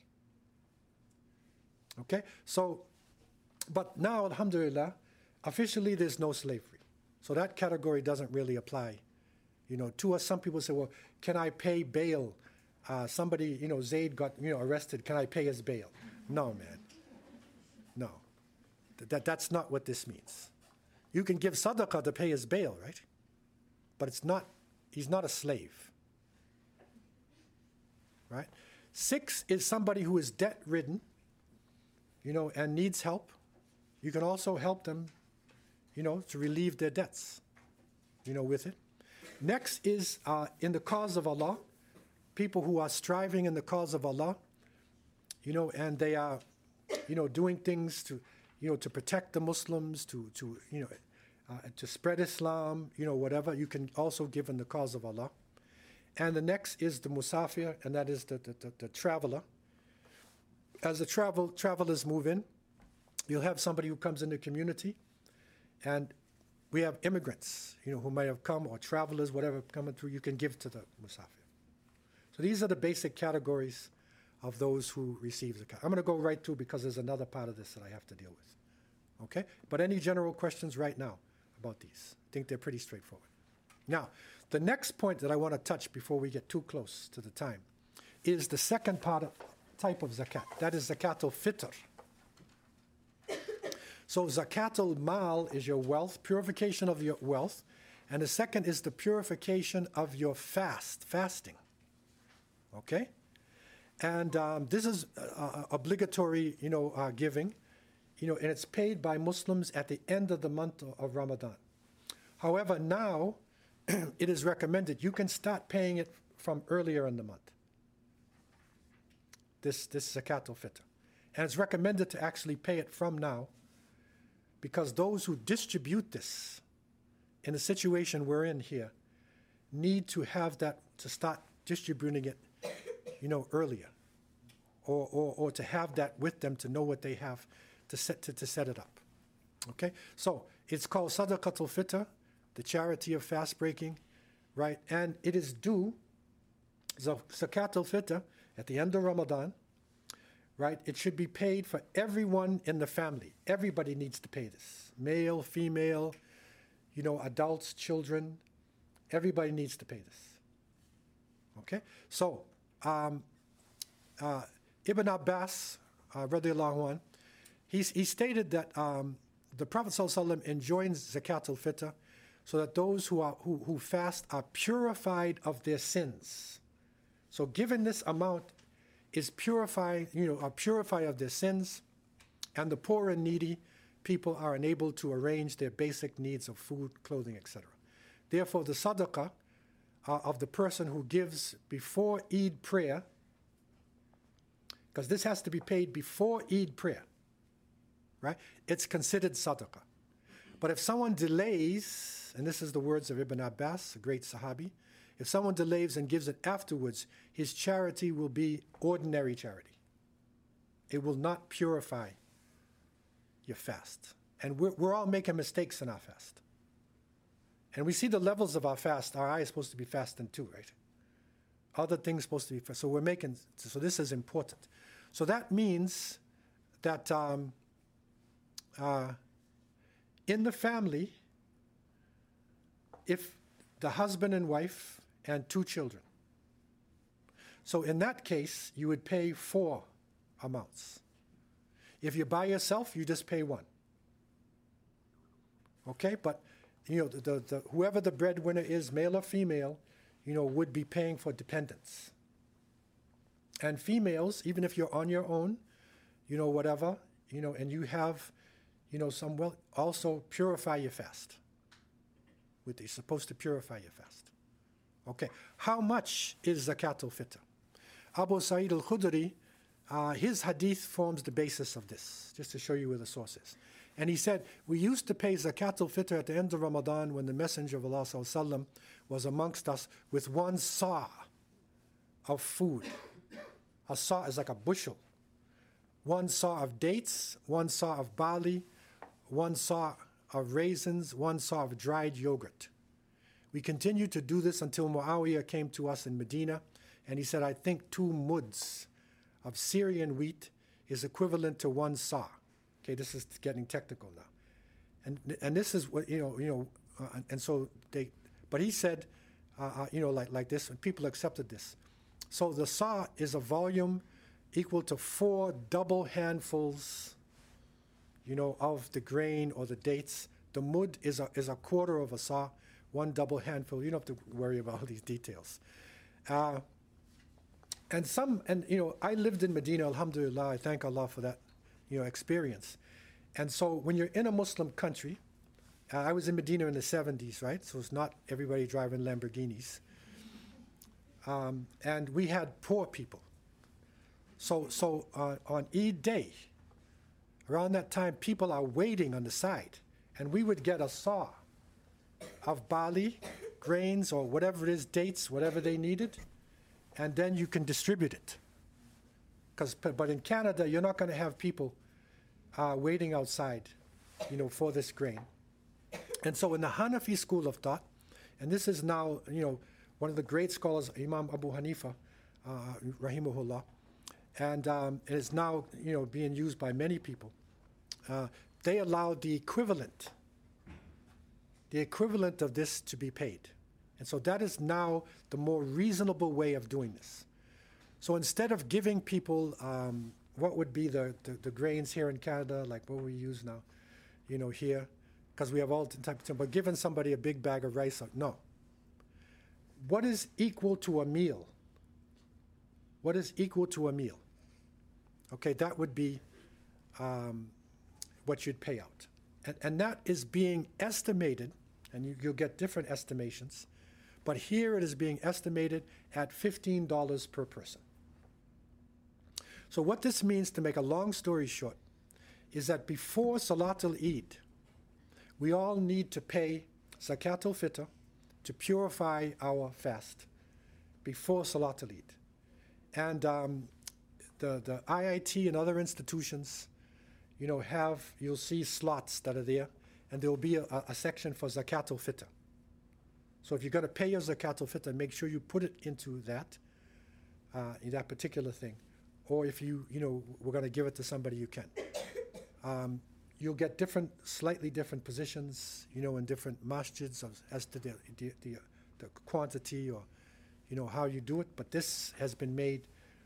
S2: Okay? So, but now, alhamdulillah, officially there's no slavery. So that category doesn't really apply, to us. Some people say, well, can I pay bail? Somebody, Zayd got, arrested. Can I pay his bail? No, man. No. That's not what this means. You can give sadaqah to pay his bail, right? But he's not a slave. Right? 6 is somebody who is debt-ridden, and needs help. You can also help them, to relieve their debts, with it. Next is in the cause of Allah, people who are striving in the cause of Allah, and they are, doing things to, to protect the Muslims, to spread Islam, whatever. You can also give in the cause of Allah. And the next is the musafir, and that is the traveler. as the travelers move in, you'll have somebody who comes in the community, and we have immigrants, who might have come, or travelers, whatever, coming through, you can give to the musafir. So these are the basic categories of those who receive zakat. I'm going to go right through because there's another part of this that I have to deal with. Okay? But any general questions right now about these? I think they're pretty straightforward. Now, the next point that I want to touch before we get too close to the time is the second type of zakat. That is zakat al-fitr. So zakat al-mal is your wealth, purification of your wealth. And the second is the purification of your fasting. Okay? And this is obligatory, giving, and it's paid by Muslims at the end of the month of Ramadan. However, now it is recommended you can start paying it from earlier in the month. This zakat al-fitr. And it's recommended to actually pay it from now, because those who distribute this in the situation we're in here need to have that, to start distributing it earlier, or to have that with them to know what they have to set it up. Okay, so it's called Sadaqat al-Fitr, the charity of fast breaking, right? And it is due, Zakat al-Fitr, at the end of Ramadan, right? It should be paid for everyone in the family. Everybody needs to pay this. Male, female, adults, children. Everybody needs to pay this. Okay, so Ibn Abbas, radiallahu anh, he stated that the Prophet ﷺ enjoins zakat al-fitr so that those who fast are purified of their sins. So given this amount is purified of their sins, and the poor and needy people are enabled to arrange their basic needs of food, clothing, etc. Therefore, the sadaqah of the person who gives before Eid prayer, because this has to be paid before Eid prayer, right? It's considered sadaqah. But if someone delays, and this is the words of Ibn Abbas, a great Sahabi, if someone delays and gives it afterwards, his charity will be ordinary charity. It will not purify your fast. And we're all making mistakes in our fast. And we see the levels of our fast. Our eye is supposed to be fasting too, right? Other things supposed to be fast. So so this is important. So that means that in the family, if the husband and wife and 2 children, so in that case, you would pay 4 amounts. If you're by yourself, you just pay 1. Okay, but whoever the breadwinner is, male or female, would be paying for dependents. And females, even if you're on your own, whatever, and you have, some wealth, also purify your fast. You're supposed to purify your fast. Okay, how much is zakat al-fitr? Abu Sa'id al-Khudri, his hadith forms the basis of this, just to show you where the source is. And he said, we used to pay zakat al-fitr at the end of Ramadan when the Messenger of Allah ﷺ was amongst us with 1 sa' of food. A sa' is like a bushel. 1 sa' of dates, 1 sa' of barley, 1 sa' of raisins, 1 sa' of dried yogurt. We continued to do this until Muawiyah came to us in Medina, and he said, I think 2 muds of Syrian wheat is equivalent to 1 sa'. Okay, this is getting technical now, and this is what and so but he said, like this, and people accepted this. So the sa' is a volume equal to 4 double handfuls, of the grain or the dates. The mud is a quarter of a sa', 1 double handful. You don't have to worry about all these details. I lived in Medina, alhamdulillah. I thank Allah for that, experience. And so when you're in a Muslim country, I was in Medina in the 70s, right? So it's not everybody driving Lamborghinis. And we had poor people. So on Eid day, around that time, people are waiting on the side. And we would get a sa' of barley, grains, or whatever it is, dates, whatever they needed. And then you can distribute it. but in Canada, you're not going to have people waiting outside, for this grain. And so in the Hanafi school of thought, and this is now, one of the great scholars, Imam Abu Hanifa, rahimahullah, and it is now, being used by many people. They allow the equivalent of this to be paid. And so that is now the more reasonable way of doing this. So instead of giving people what would be the grains here in Canada, like what we use now, here, because we have all types of, but giving somebody a big bag of rice, no. What is equal to a meal? What is equal to a meal? Okay, that would be what you'd pay out. And that is being estimated, and you'll get different estimations, but here it is being estimated at $15 per person. So what this means, to make a long story short, is that before Salatul Eid, we all need to pay Zakat al-Fitr to purify our fast before Salatul Eid. And the IIT and other institutions, you'll see slots that are there, and there will be a section for Zakat al-Fitr. So if you're going to pay your Zakat al-Fitr, make sure you put it into that particular thing. Or if we're going to give it to somebody, you can. You'll get slightly different positions, in different masjids as to the quantity or, how you do it. But this has been made,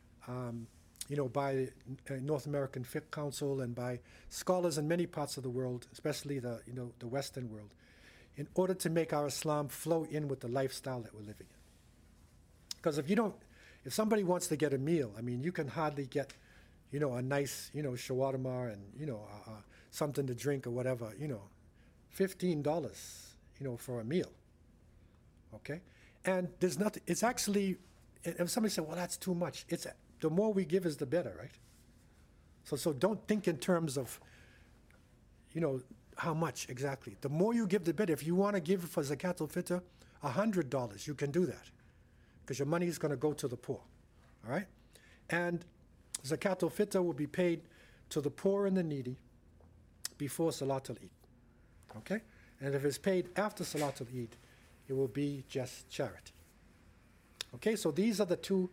S2: by North American Fiqh Council and by scholars in many parts of the world, especially the Western world, in order to make our Islam flow in with the lifestyle that we're living in. Because if somebody wants to get a meal, you can hardly get, a nice, shawarma and, something to drink or whatever, $15, for a meal. Okay? And there's nothing, it's actually, if somebody said, well, that's too much, the more we give is the better, right? So don't think in terms of, how much exactly. The more you give, the better. If you want to give for Zakat al-Fitr $100, you can do that, because your money is going to go to the poor, all right? And Zakat al-Fitr will be paid to the poor and the needy before Salatul Eid, okay? And if it's paid after Salatul Eid, it will be just charity. Okay, so these are the two,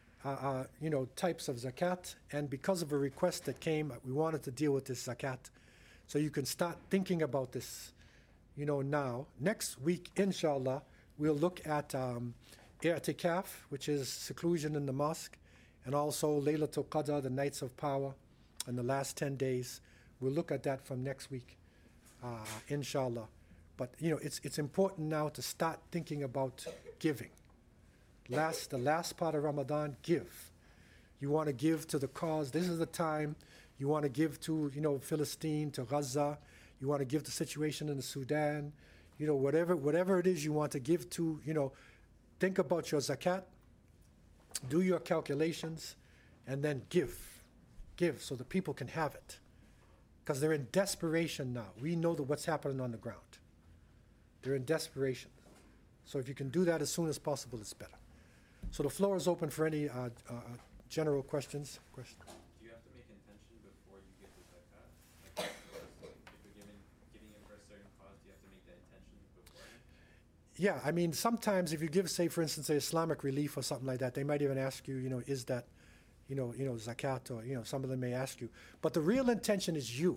S2: types of zakat, and because of a request that came, we wanted to deal with this zakat, so you can start thinking about this, now. Next week, inshallah, we'll look at i'tikaf, which is seclusion in the mosque, and also Laylatul Qadr, the nights of power, and the last 10 days. We'll look at that from next week, inshallah. But, it's important now to start thinking about giving. The last part of Ramadan, give. You want to give to the cause. This is the time. You want to give to, Philistine, to Gaza. You want to give the situation in the Sudan. Whatever it is you want to give to, think about your zakat, do your calculations, and then give. Give so the people can have it. Because they're in desperation now. We know what's happening on the ground. They're in desperation. So if you can do that as soon as possible, it's better. So the floor is open for any general questions.
S6: Do you have to make intention before you give the zakat? If you're giving it for a certain cause, do you have to make that intention beforehand?
S2: Yeah, sometimes if you give, say, for instance, Islamic relief or something like that, they might even ask you, is that, zakat, or, some of them may ask you. But the real intention is you.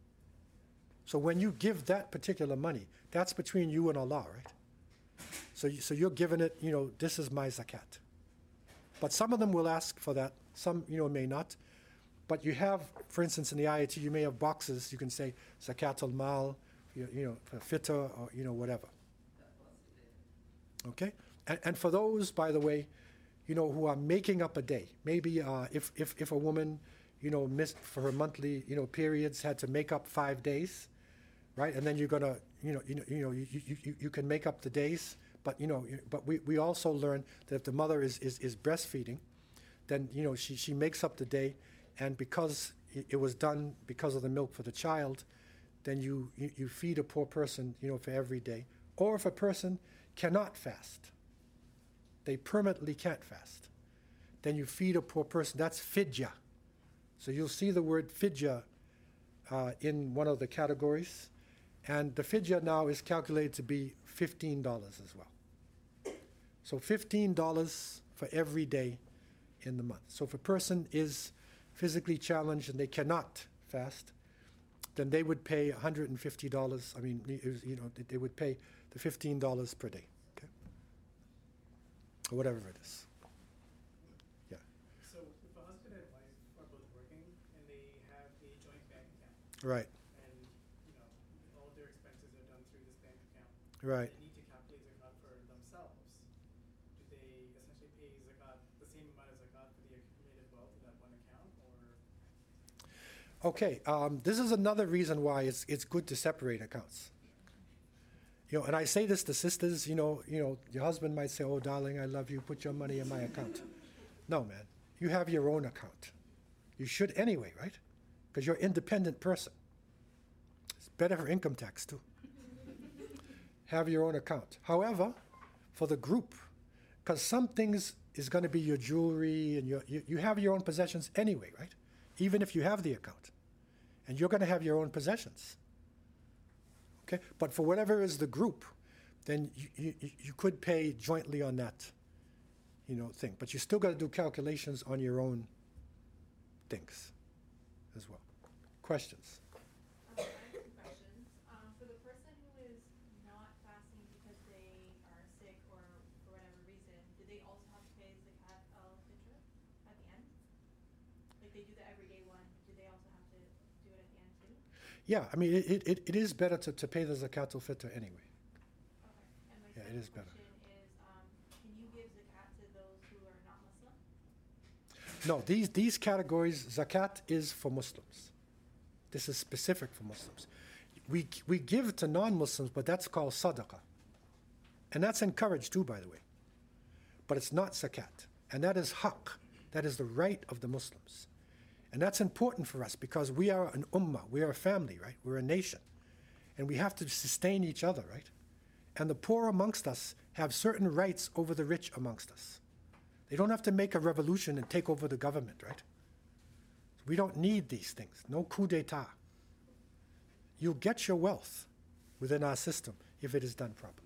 S2: So when you give that particular money, that's between you and Allah, right? So you're giving it, this is my zakat. But some of them will ask for that. Some, may not. But you have, for instance, in the IIT, you may have boxes. You can say zakat al-mal, fitr, or, whatever. Okay? And for those, by the way, who are making up a day, maybe if a woman, missed for her monthly, periods, had to make up 5 days, right? And then you're gonna, you can make up the days, but but we also learn that if the mother is breastfeeding, then she makes up the day, and because it was done because of the milk for the child, then you feed a poor person, for every day. Or if a person cannot fast, they permanently can't fast, then you feed a poor person. That's fidya. So you'll see the word fidya in one of the categories. And the fidya now is calculated to be $15 as well. So $15 for every day in the month. So if a person is physically challenged and they cannot fast, then they would pay $150. I mean, they would pay the $15 per day, okay? Or whatever it is. Yeah.
S7: So if a husband and wife are both working and they have a joint bank account,
S2: Right,
S7: and all of their expenses are done through this bank account,
S2: right.
S7: they need to calculate zakat for themselves. Do they essentially pay zakat, the same amount of zakat for the accumulated wealth in that one account, or?
S2: Okay, this is another reason why it's good to separate accounts. And I say this to sisters, your husband might say, "Oh, darling, I love you, put your money in my account." No, man, you have your own account. You should anyway, right? Because you're an independent person. It's better for income tax, too. Have your own account. However, for the group, because some things is going to be your jewelry, and you have your own possessions anyway, right? Even if you have the account. And you're going to have your own possessions. Okay? But for whatever is the group, then you could pay jointly on that, thing. But you still got to do calculations on your own things as well. Questions?
S3: I have some questions. For the person who is not fasting because they are sick or for whatever reason, do they also have to pay zakat al-fitr at the end? Like they do the everyday one, do they also have to do it at the end too?
S2: Yeah, I mean, it is better to pay the zakat al-fitr anyway.
S3: Okay. And my
S2: Yeah, it
S3: second
S2: is better.
S3: question is, can you give zakat to those who are not Muslim?
S2: No, these categories, zakat is for Muslims. This is specific for Muslims. We give to non-Muslims, but that's called sadaqah. And that's encouraged too, by the way. But it's not zakat. And that is haqq. That is the right of the Muslims. And that's important for us because we are an ummah. We are a family, right? We're a nation. And we have to sustain each other, right? And the poor amongst us have certain rights over the rich amongst us. They don't have to make a revolution and take over the government, right? We don't need these things. No coup d'etat. You'll get your wealth within our system if it is done properly.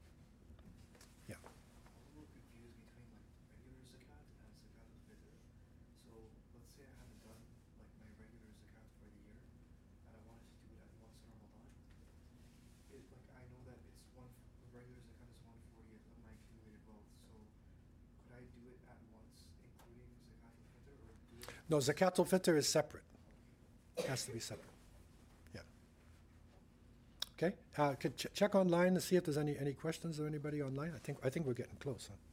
S2: Yeah.
S5: I'm a little confused between regular zakat and zakat al-fitr. So let's say I haven't done my regular zakat for the year, and I wanted to do it at once in Ramadan. I know that it's the regular zakat is 1/40th of my accumulated wealth. So could I do it at once, including zakat al-fitr, or do it?
S2: No, zakat al-fitr is separate. It has to be separate. Yeah. Okay. Could check online to see if there's any questions or anybody online. I think we're getting close. Huh?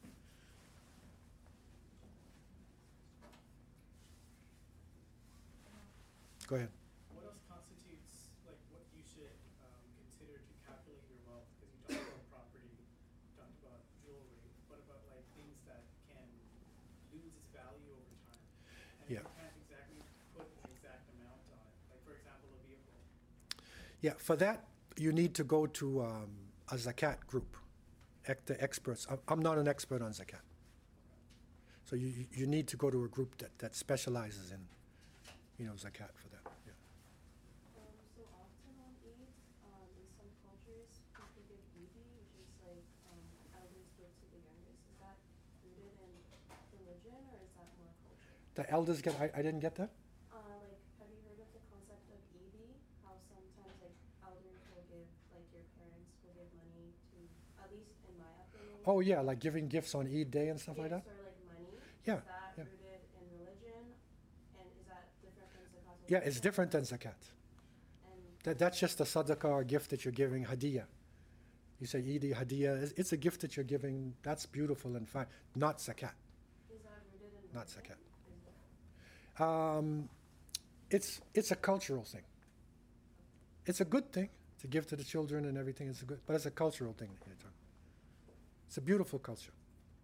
S2: Go ahead.
S7: What else constitutes what you should consider to calculate your wealth? Because you talked about property, you talked about jewelry. What about things that can lose its value over time? And
S2: Yeah.
S7: you can't exactly put an exact amount on it. Like for example, a vehicle.
S2: Yeah, for that, you need to go to a zakat group, the experts. I'm not an expert on zakat. So you need to go to a group that specializes in, zakat for that. Yeah.
S8: So often on Eid, in some cultures, people give Eidi, which is elders give to the youngest. Is that rooted in religion or is that more culture?
S2: The elders get, I didn't get that?
S8: Have you heard of the concept of Eidi? How sometimes elders will give, your parents will give money to, at least in my upbringing.
S2: Oh, yeah, like giving gifts on Eid day and stuff like that?
S8: Gifts or money.
S2: Yeah,
S8: Is that
S2: yeah.
S8: rooted in religion? And is that different from zakat?
S2: Yeah, it's different than zakat.
S8: And
S2: That's just a sadaqah or gift that you're giving, hadiyah. You say Eid hadiyah, it's a gift that you're giving, that's beautiful and fine. Not zakat,
S8: is that rooted in
S2: not
S8: religion?
S2: zakat. It's a cultural thing. It's a good thing to give to the children and everything, but it's a cultural thing. It's a beautiful culture.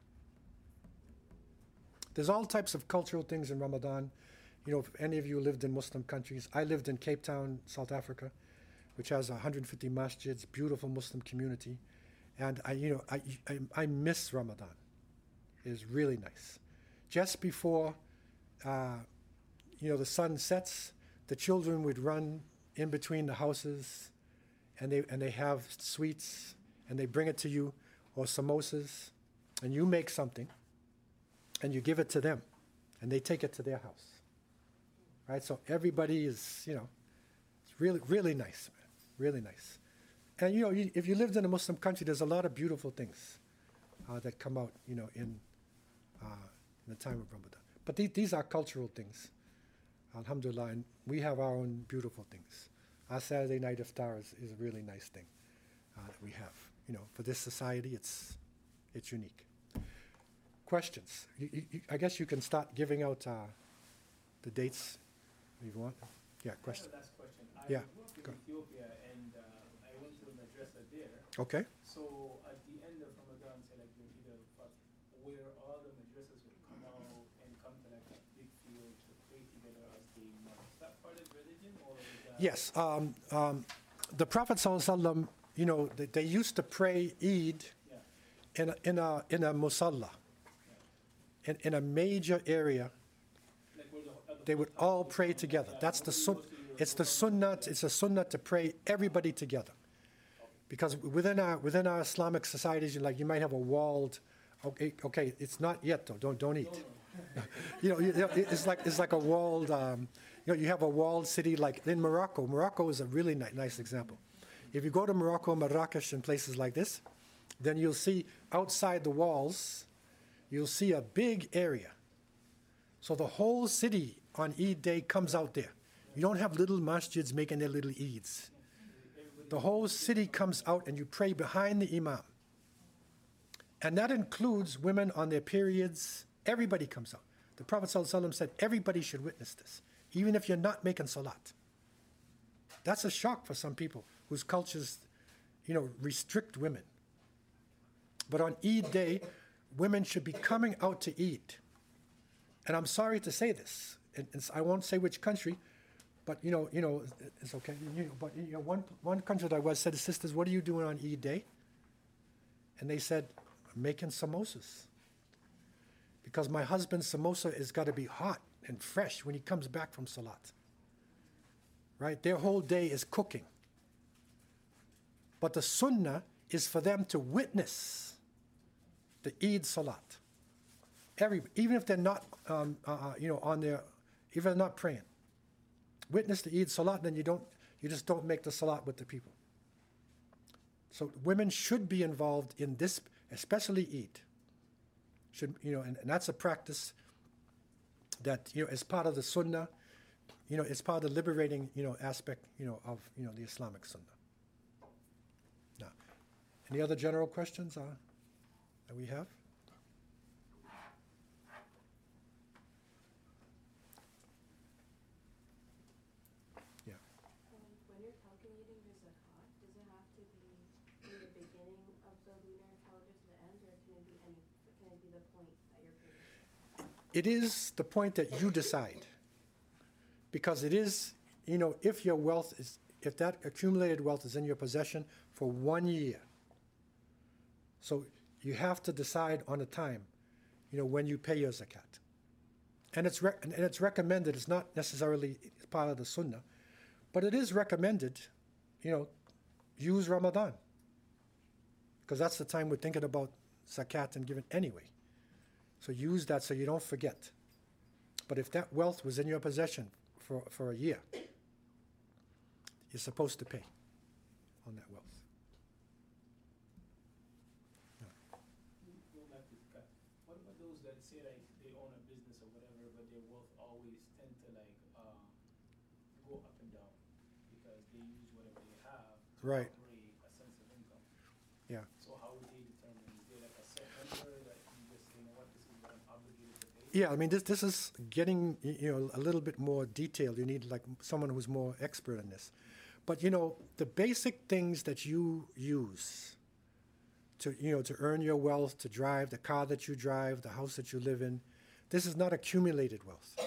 S2: There's all types of cultural things in Ramadan. If any of you lived in Muslim countries, I lived in Cape Town, South Africa, which has 150 masjids, beautiful Muslim community, and I miss Ramadan. It is really nice. Just before, the sun sets, the children would run in between the houses, and they have sweets, and they bring it to you, or samosas, and you make something, and you give it to them, and they take it to their house. Right? So everybody is, it's really, really nice, man. Really nice. And, if you lived in a Muslim country, there's a lot of beautiful things that come out, in the time of Ramadan. But these are cultural things, alhamdulillah, and we have our own beautiful things. Our Saturday night iftar is a really nice thing that we have. For this society, it's unique. Questions? I guess you can start giving out the dates if you want. Yeah, question.
S7: I have a last question.
S2: Yeah,
S7: I grew up in
S2: go.
S7: Ethiopia and I went to a madrasa there.
S2: Okay.
S7: So at the end of Ramadan, say like during Eid al-Fitr, where all the madrasas would come out and come to like a big field to pray together as they march. Is that part of religion or is that?
S2: Yes. The Prophet ﷺ, they used to pray Eid
S7: Yeah.
S2: in a musalla, in a major area.
S7: Like where
S2: They would all pray together. That's the it's the sunnah. It's a sunnah to pray everybody together, because within our Islamic societies, you might have a walled. Okay, it's not yet though. Don't eat. It's like a walled. You have a walled city like in Morocco. Morocco is a really nice example. If you go to Morocco, Marrakesh, and places like this, then you'll see outside the walls, you'll see a big area. So the whole city on Eid day comes out there. You don't have little masjids making their little Eids. The whole city comes out and you pray behind the imam. And that includes women on their periods. Everybody comes out. The Prophet ﷺ said everybody should witness this, even if you're not making salat. That's a shock for some people whose cultures, restrict women. But on Eid day, women should be coming out to Eid. And I'm sorry to say this, and I won't say which country, but it's okay. But one country that I was said to sisters, "What are you doing on Eid day?" And they said, "I'm making samosas, because my husband's samosa has got to be hot and fresh when he comes back from salat." Right? Their whole day is cooking. But the sunnah is for them to witness the Eid salat. Even if they're not, on their, if they're not praying, witness the Eid salat. Then you just don't make the salat with the people. So women should be involved in this, especially Eid. And that's a practice that as part of the sunnah, it's part of the liberating aspect of the Islamic sunnah. Now, any other general questions that we have?
S8: When you're calculating your zakat, does it have to be in the beginning of the lunar calendar to the end, or can it be the point that you're paying?
S2: It is the point that you decide, because it is, if your wealth is, if that accumulated wealth is in your possession for 1 year, so you have to decide on a time, when you pay your zakat, and it's recommended. It's not necessarily part of the sunnah, but it is recommended. Use Ramadan, because that's the time we're thinking about zakat and giving anyway. So use that so you don't forget. But if that wealth was in your possession for a year, you're supposed to pay on that wealth.
S7: Going back to zakat, what about those that say like they own a business or whatever, but their wealth always tend to go up and down because they use whatever they have to
S2: Right.
S7: operate a sense of income.
S2: Yeah.
S7: So how would they determine? Is there like a set number that you just say, what, this is what I'm obligated to pay?
S2: Yeah, I mean, this is getting a little bit more detailed. You need like someone who's more expert in this. But the basic things that you use to to earn your wealth, to drive the car that you drive, the house that you live in, this is not accumulated wealth.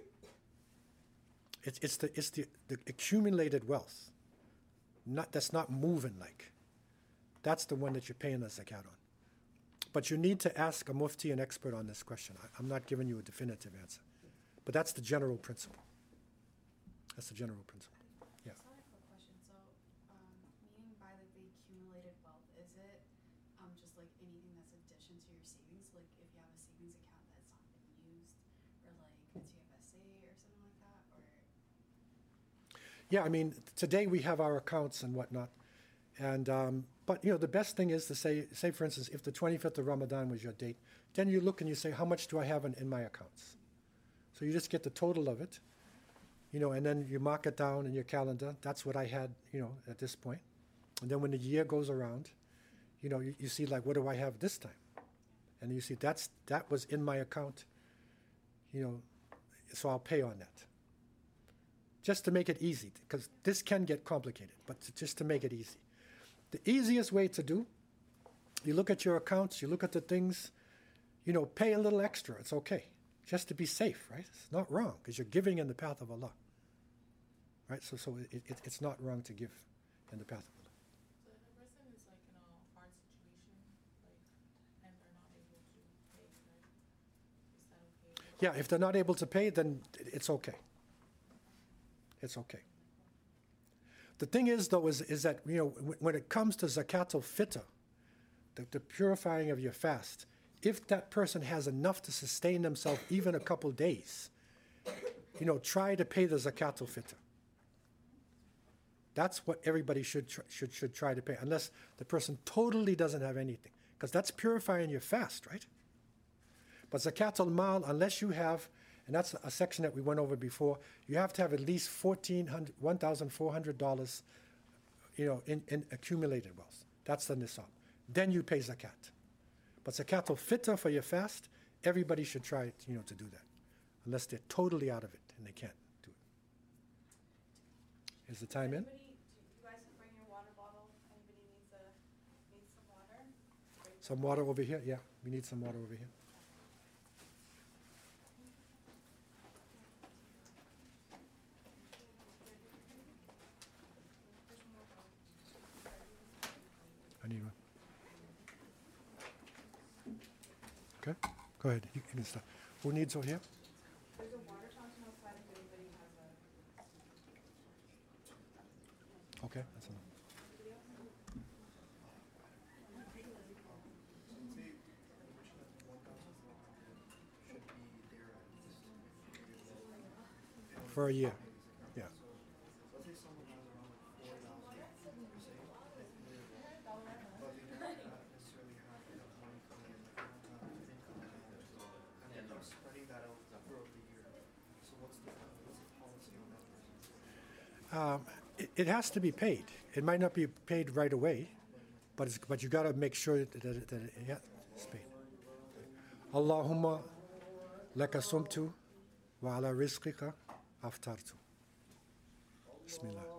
S2: It's the accumulated wealth. That's not moving like. That's the one that you're paying the zakat on. But you need to ask a mufti, an expert on this question. I'm not giving you a definitive answer. But that's the general principle. That's the general principle. Yeah.
S9: So I have a quick question. So, meaning by like the accumulated wealth, is it just like anything that's addition to your savings? Like if you have a savings account that's not been used, or like a TFSA or something like that, or
S2: Yeah, I mean, today we have our accounts and whatnot. And, but, you know, the best thing is to say, for instance, if the 25th of Ramadan was your date, then you look and you say, how much do I have in my accounts? So you just get the total of it, you know, and then you mark it down in your calendar. That's what I had, you know, at this point. And then when the year goes around, you know, you see, like, what do I have this time? And you see, that was in my account, you know, so I'll pay on that. Just to make it easy, because this can get complicated, but just to make it easy. The easiest way to do, you look at your accounts, you look at the things, you know, pay a little extra. It's okay, just to be safe, right? It's not wrong, because you're giving in the path of Allah, right? So it's not wrong to give in the path of Allah.
S10: So if a person is like in a hard situation, like, and they're not able to pay, right? Is that okay?
S2: Yeah, if they're not able to pay, then it's okay. It's okay. The thing is, though, is that, you know, when it comes to zakat al-fitr, the purifying of your fast, if that person has enough to sustain themselves even a couple days, you know, try to pay the zakat al-fitr. That's what everybody should try to pay, unless the person totally doesn't have anything, because that's purifying your fast, right? But zakat al-mal, unless you have, and that's a section that we went over before, you have to have at least $1,400, you know, in accumulated wealth. That's the nisab. Then you pay zakat. But zakat al-fitr for your fast, everybody should try, you know, to do that, unless they're totally out of it and they can't do it. Is the time in?
S8: Anybody, do you guys bring your water bottle? Anybody needs some water?
S2: Some water over here? Yeah, we need some water over here. I need one. Okay, go ahead. You can start. Who needs over here?
S8: There's a water fountain outside if anybody has a.
S2: Okay, that's enough. For a year, yeah.
S5: Let's say someone has around 4,000 per se, but they don't necessarily have enough money coming in, like they don't have income and they're spreading that out throughout the year. So what's the policy on that person?
S2: It has to be paid. It might not be paid right away, but you got to make sure that it's paid. Allahumma laka sumtu wa ala rizqika aftartu. Bismillah.